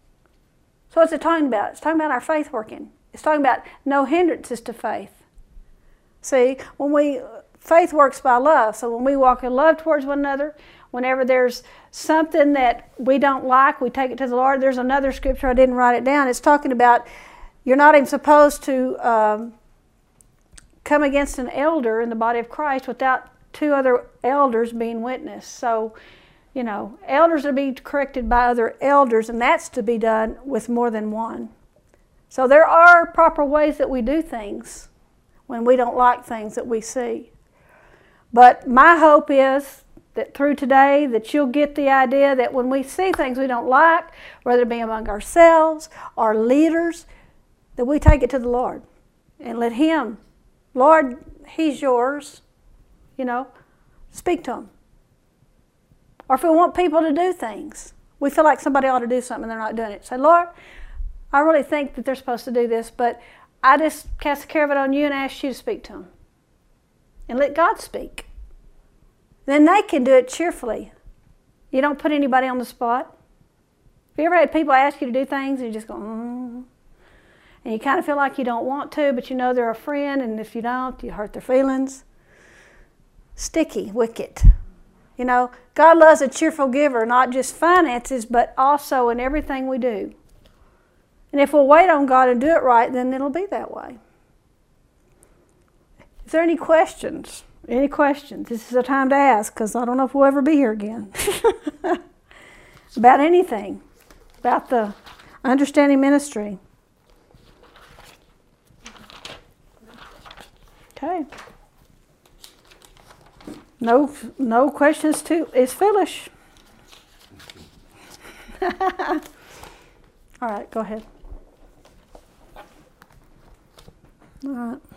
So what's it talking about? It's talking about our faith working. It's talking about no hindrances to faith. See, when we, faith works by love. So when we walk in love towards one another, whenever there's something that we don't like, we take it to the Lord. There's another scripture, I didn't write it down. It's talking about you're not even supposed to um, come against an elder in the body of Christ without two other elders being witness. So, you know, elders are to be corrected by other elders, and that's to be done with more than one. So there are proper ways that we do things when we don't like things that we see. But my hope is that through today that you'll get the idea that when we see things we don't like, whether it be among ourselves or leaders, that we take it to the Lord and let Him, Lord, He's yours, you know, speak to Him. Or if we want people to do things, we feel like somebody ought to do something and they're not doing it. Say, Lord, I really think that they're supposed to do this, but I just cast the care of it on you and ask you to speak to them. And let God speak. then they can do it cheerfully. You don't put anybody on the spot. Have you ever had people ask you to do things and you just go, mm, and you kind of feel like you don't want to, but you know they're a friend, and if you don't, you hurt their feelings? Sticky, wicked. You know, God loves a cheerful giver, not just finances, but also in everything we do. And if we'll wait on God and do it right, then it'll be that way. Is there any questions? Any questions? This is a time to ask, because I don't know if we'll ever be here again. About anything. About the understanding ministry. Okay. No, no questions too. It's foolish. All right, go ahead. All right.